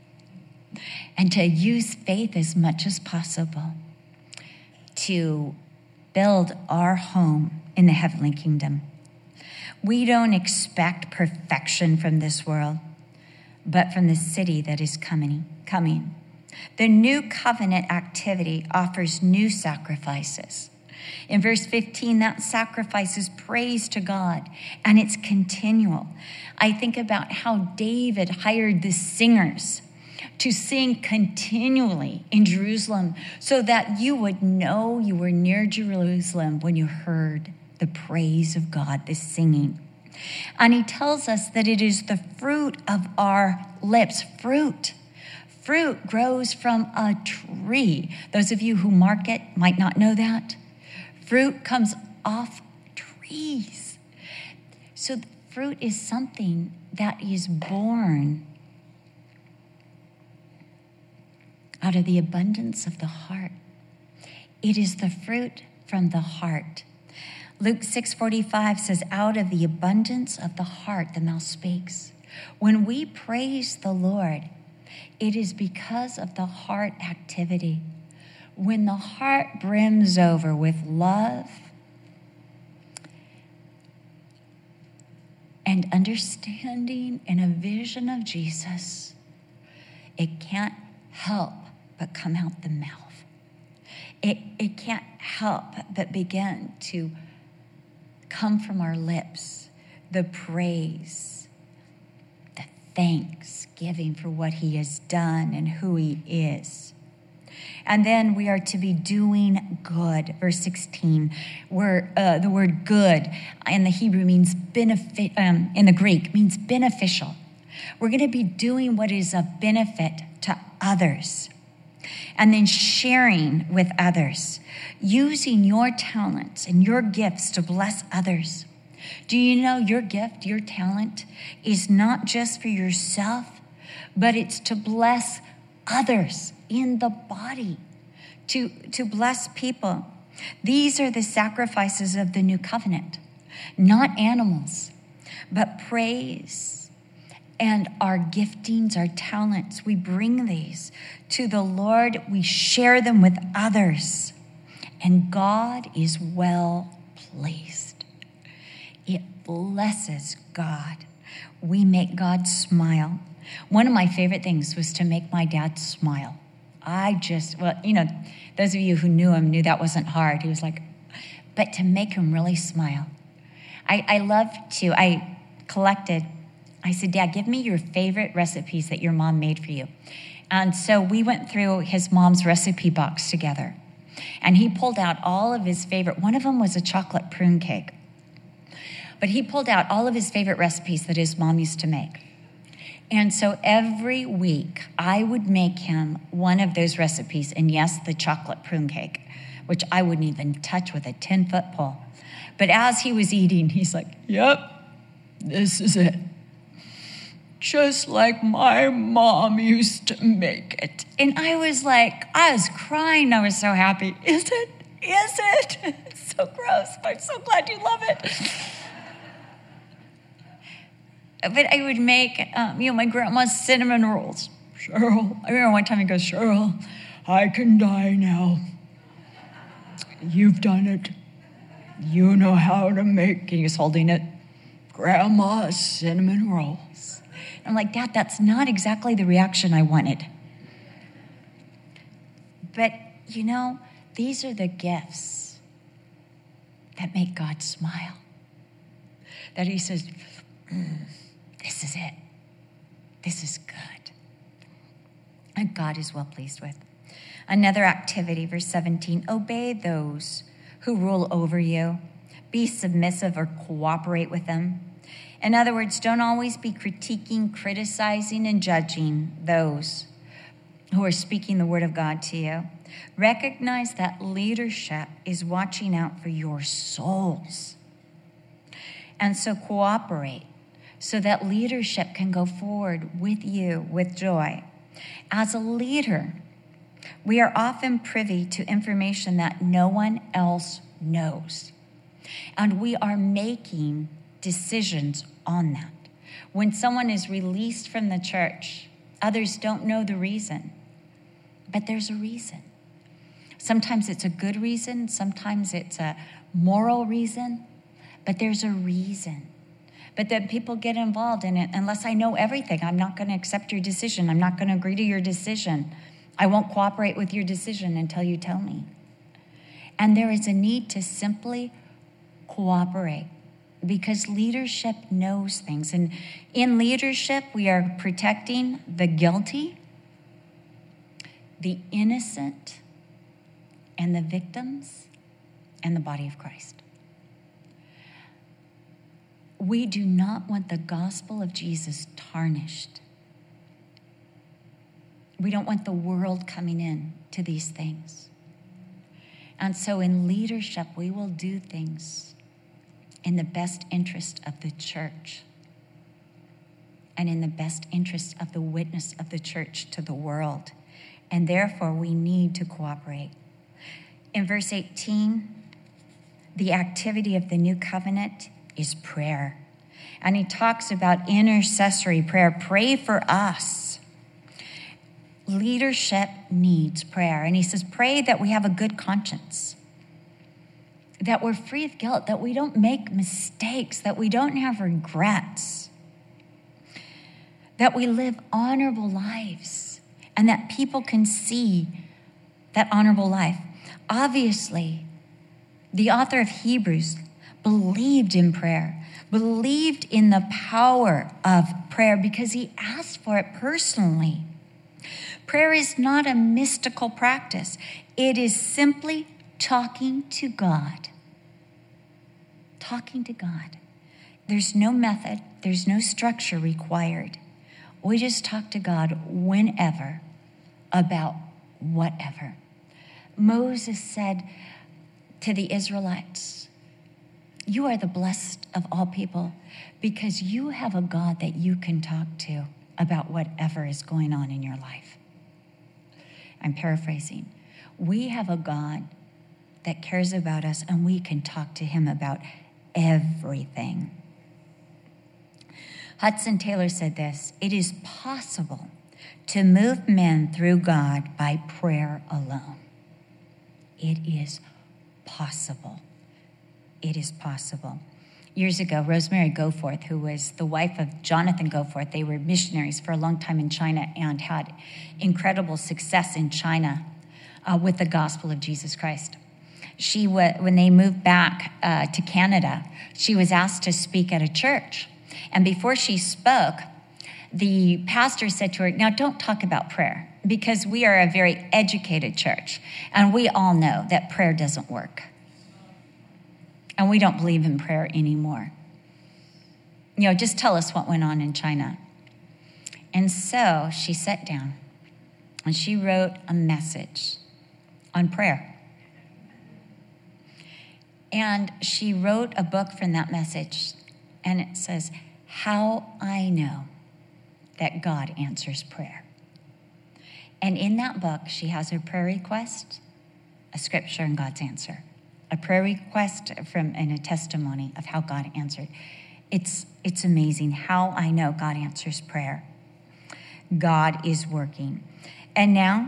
and to use faith as much as possible to build our home in the heavenly kingdom. We don't expect perfection from this world, but from the city that is coming. coming. The new covenant activity offers new sacrifices. In verse fifteen, that sacrifice is praise to God, and it's continual. I think about how David hired the singers to sing continually in Jerusalem so that you would know you were near Jerusalem when you heard the praise of God, the singing. And he tells us that it is the fruit of our lips. Fruit. Fruit grows from a tree. Those of you who market might not know that. Fruit comes off trees. So the fruit is something that is born out of the abundance of the heart. It is the fruit from the heart. Luke six forty-five says, out of the abundance of the heart, the mouth speaks. When we praise the Lord, it is because of the heart activity. When the heart brims over with love and understanding and a vision of Jesus, it can't help but come out the mouth. It, it can't help but begin to come from our lips, the praise, the thanksgiving for what he has done and who he is. And then we are to be doing good. Verse sixteen, where uh, the word good in the Hebrew means benefit, um, in the Greek means beneficial. We're going to be doing what is a benefit to others. And then sharing with others, using your talents and your gifts to bless others. Do you know your gift, your talent is not just for yourself, but it's to bless others in the body, to, to bless people. These are the sacrifices of the new covenant, not animals, but praise. And our giftings, our talents, we bring these to the Lord. We share them with others. And God is well pleased. It blesses God. We make God smile. One of my favorite things was to make my dad smile. I just, well, you know, those of you who knew him knew that wasn't hard. He was like, but to make him really smile. I, I love to, I collected I said, Dad, give me your favorite recipes that your mom made for you. And so we went through his mom's recipe box together. And he pulled out all of his favorite, one of them was a chocolate prune cake. But he pulled out all of his favorite recipes that his mom used to make. And so every week I would make him one of those recipes. And yes, the chocolate prune cake, which I wouldn't even touch with a ten-foot pole. But as he was eating, he's like, yep, this is it. Just like my mom used to make it. And I was like, I was crying. I was so happy. Is it? Is it? It's so gross. I'm so glad you love it. But I would make, um, you know, my grandma's cinnamon rolls. Cheryl, I remember one time he goes, Cheryl, I can die now. You've done it. You know how to make, he was holding it, Grandma's cinnamon rolls. And I'm like, Dad, that's not exactly the reaction I wanted. But, you know, these are the gifts that make God smile. That he says, mm, this is it. This is good. And God is well pleased with. Another activity, verse seventeen, obey those who rule over you. Be submissive or cooperate with them. In other words, don't always be critiquing, criticizing, and judging those who are speaking the word of God to you. Recognize that leadership is watching out for your souls. And so cooperate so that leadership can go forward with you with joy. As a leader, we are often privy to information that no one else knows. And we are making decisions on that. When someone is released from the church, others don't know the reason, but there's a reason. Sometimes it's a good reason, sometimes it's a moral reason, but there's a reason. But then people get involved in it. Unless I know everything, I'm not going to accept your decision. I'm not going to agree to your decision. I won't cooperate with your decision until you tell me. And there is a need to simply cooperate because leadership knows things. And in leadership, we are protecting the guilty, the innocent, and the victims, and the body of Christ. We do not want the gospel of Jesus tarnished. We don't want the world coming in to these things. And so in leadership, we will do things in the best interest of the church and in the best interest of the witness of the church to the world. And therefore, we need to cooperate. In verse eighteen, the activity of the new covenant is prayer. And he talks about intercessory prayer. Pray for us. Leadership needs prayer. And he says, pray that we have a good conscience, that we're free of guilt, that we don't make mistakes, that we don't have regrets, that we live honorable lives, and that people can see that honorable life. Obviously, the author of Hebrews believed in prayer, believed in the power of prayer because he asked for it personally. Prayer is not a mystical practice. It is simply talking to God. Talking to God. There's no method. There's no structure required. We just talk to God whenever about whatever. Moses said to the Israelites, you are the blessed of all people because you have a God that you can talk to about whatever is going on in your life. I'm paraphrasing. We have a God that cares about us and we can talk to him about everything. Hudson Taylor said this, it is possible to move men through God by prayer alone. It is possible. It is possible. Years ago, Rosemary Goforth, who was the wife of Jonathan Goforth, they were missionaries for a long time in China and had incredible success in China uh, with the gospel of Jesus Christ. She, w- when they moved back uh, to Canada, she was asked to speak at a church. And before she spoke, the pastor said to her, now don't talk about prayer because we are a very educated church and we all know that prayer doesn't work. And we don't believe in prayer anymore. You know, just tell us what went on in China. And so she sat down and she wrote a message on prayer. And she wrote a book from that message. And it says, How I Know That God Answers Prayer. And in that book, she has her prayer request, a scripture, and God's answer. A prayer request from and a testimony of how God answered. It's, it's amazing how I know God answers prayer. God is working. And now,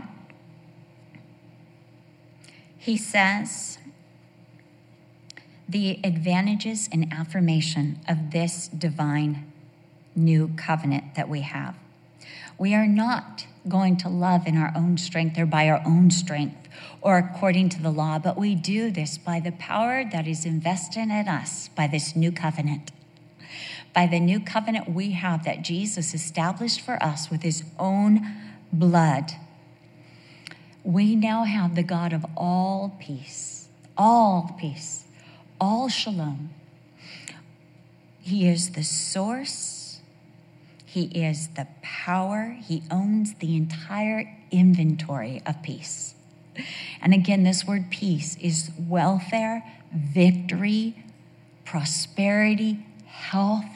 he says, the advantages and affirmation of this divine new covenant that we have. We are not going to love in our own strength or by our own strength or according to the law, but we do this by the power that is invested in us by this new covenant. By the new covenant we have that Jesus established for us with his own blood. We now have the God of all peace, all peace, all shalom. He is the source. He is the power. He owns the entire inventory of peace. And again, this word peace is welfare, victory, prosperity, health.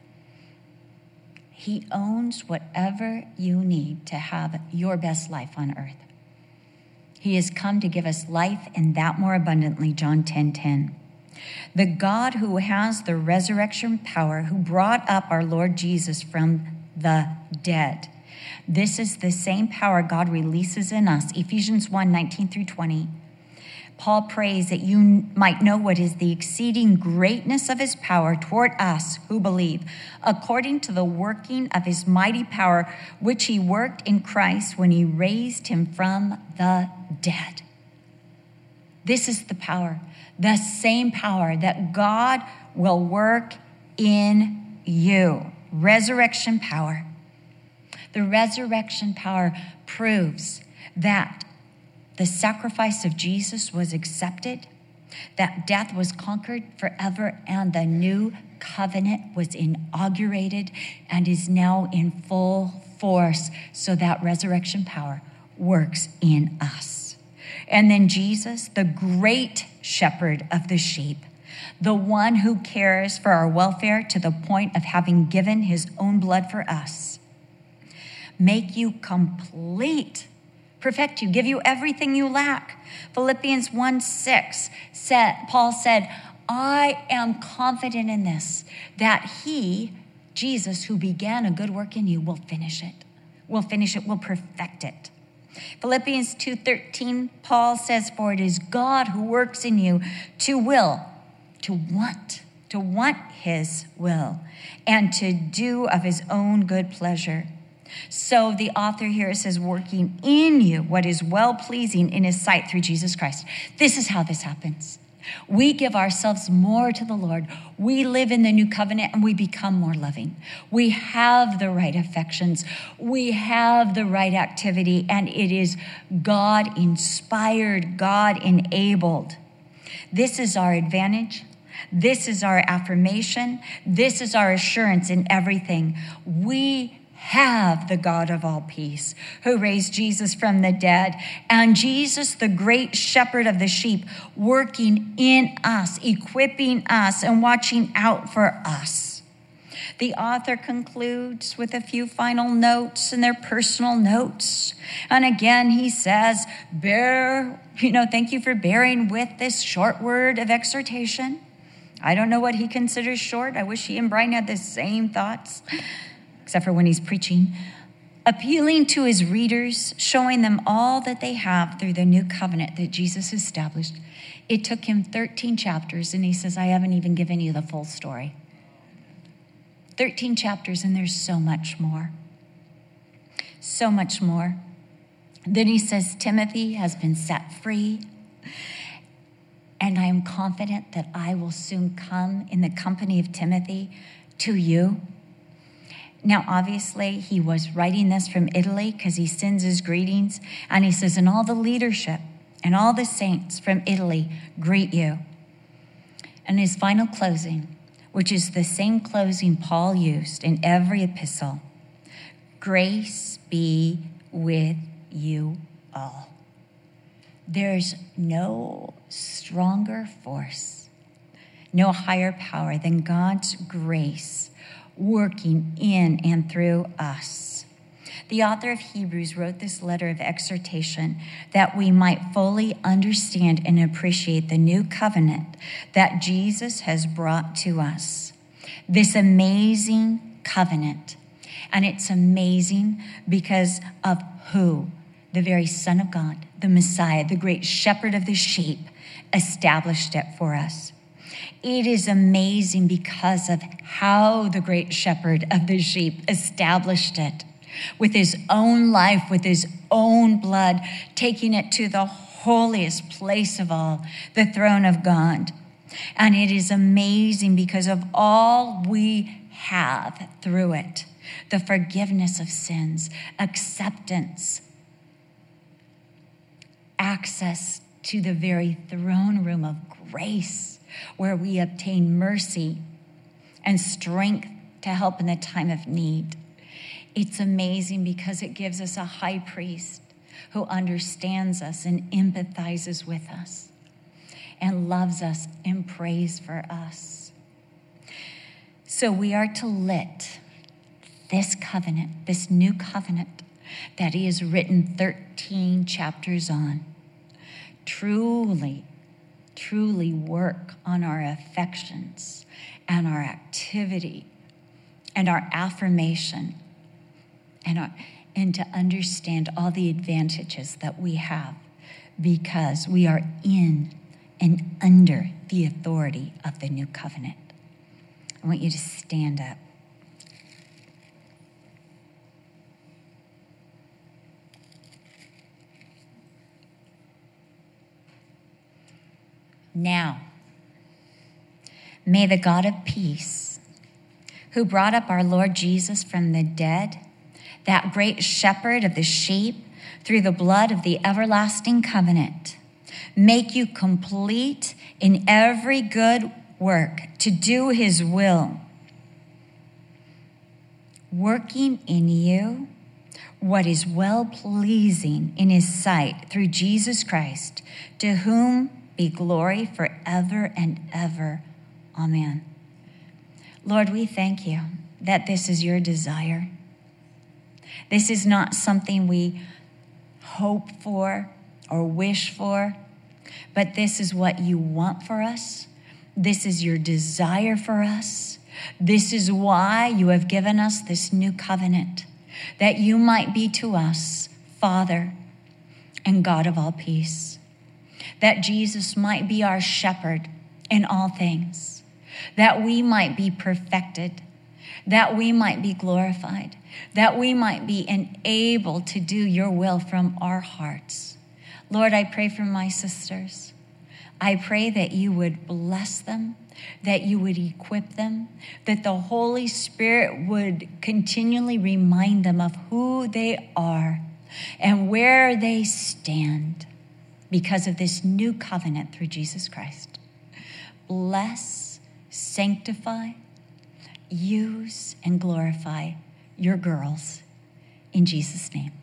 He owns whatever you need to have your best life on earth. He has come to give us life and that more abundantly, John ten ten. The God who has the resurrection power, who brought up our Lord Jesus from the dead. This is the same power God releases in us. Ephesians one nineteen through twenty. Paul prays that you might know what is the exceeding greatness of his power toward us who believe, according to the working of his mighty power, which he worked in Christ when he raised him from the dead. This is the power, the same power that God will work in you. Resurrection power. The resurrection power proves that the sacrifice of Jesus was accepted, that death was conquered forever, and the new covenant was inaugurated and is now in full force, so that resurrection power works in us. And then Jesus, the great shepherd of the sheep, the one who cares for our welfare to the point of having given his own blood for us, make you complete, perfect you, give you everything you lack. Philippians one six said, Paul said, I am confident in this, that he, Jesus, who began a good work in you, will finish it, will finish it, will perfect it. Philippians two thirteen, Paul says, for it is God who works in you to will, to want, to want his will, and to do of his own good pleasure. So the author here says, working in you what is well-pleasing in his sight through Jesus Christ. This is how this happens. We give ourselves more to the Lord. We live in the new covenant and we become more loving. We have the right affections. We have the right activity, and it is God-inspired, God-enabled. This is our advantage. This is our affirmation. This is our assurance in everything. We have the God of all peace who raised Jesus from the dead, and Jesus, the great shepherd of the sheep, working in us, equipping us, and watching out for us. The author concludes with a few final notes and their personal notes. And again, he says, bear, you know, thank you for bearing with this short word of exhortation. I don't know what he considers short. I wish he and Brian had the same thoughts, except for when he's preaching, appealing to his readers, showing them all that they have through the new covenant that Jesus established. It took him thirteen chapters, and he says, I haven't even given you the full story. thirteen chapters, and there's so much more. So much more. Then he says, Timothy has been set free, and I am confident that I will soon come in the company of Timothy to you. Now, obviously, he was writing this from Italy because he sends his greetings. And he says, and all the leadership and all the saints from Italy greet you. And his final closing, which is the same closing Paul used in every epistle, grace be with you all. There's no stronger force, no higher power than God's grace working in and through us. The author of Hebrews wrote this letter of exhortation that we might fully understand and appreciate the new covenant that Jesus has brought to us. this amazing covenant. And it's amazing because of who? The very Son of God, the Messiah, the great shepherd of the sheep, established it for us. It is amazing because of how the great shepherd of the sheep established it with his own life, with his own blood, taking it to the holiest place of all, the throne of God. And it is amazing because of all we have through it, the forgiveness of sins, acceptance, access to the very throne room of grace, where we obtain mercy and strength to help in the time of need. It's amazing because it gives us a high priest who understands us and empathizes with us and loves us and prays for us. So we are to let this covenant, this new covenant that he has written thirteen chapters on, truly, truly work on our affections and our activity and our affirmation and, our, and to understand all the advantages that we have because we are in and under the authority of the new covenant. I want you to stand up. Now, may the God of peace, who brought up our Lord Jesus from the dead, that great shepherd of the sheep, through the blood of the everlasting covenant, make you complete in every good work to do his will, working in you what is well-pleasing in his sight through Jesus Christ, to whom be glory forever and ever. Amen. Lord, we thank you that this is your desire. This is not something we hope for or wish for, but this is what you want for us. This is your desire for us. This is why you have given us this new covenant, that you might be to us Father and God of all peace. That Jesus might be our shepherd in all things, that we might be perfected, that we might be glorified, that we might be enabled to do your will from our hearts. Lord, I pray for my sisters. I pray that you would bless them, that you would equip them, that the Holy Spirit would continually remind them of who they are and where they stand, because of this new covenant through Jesus Christ. Bless, sanctify, use, and glorify your girls. In Jesus' name.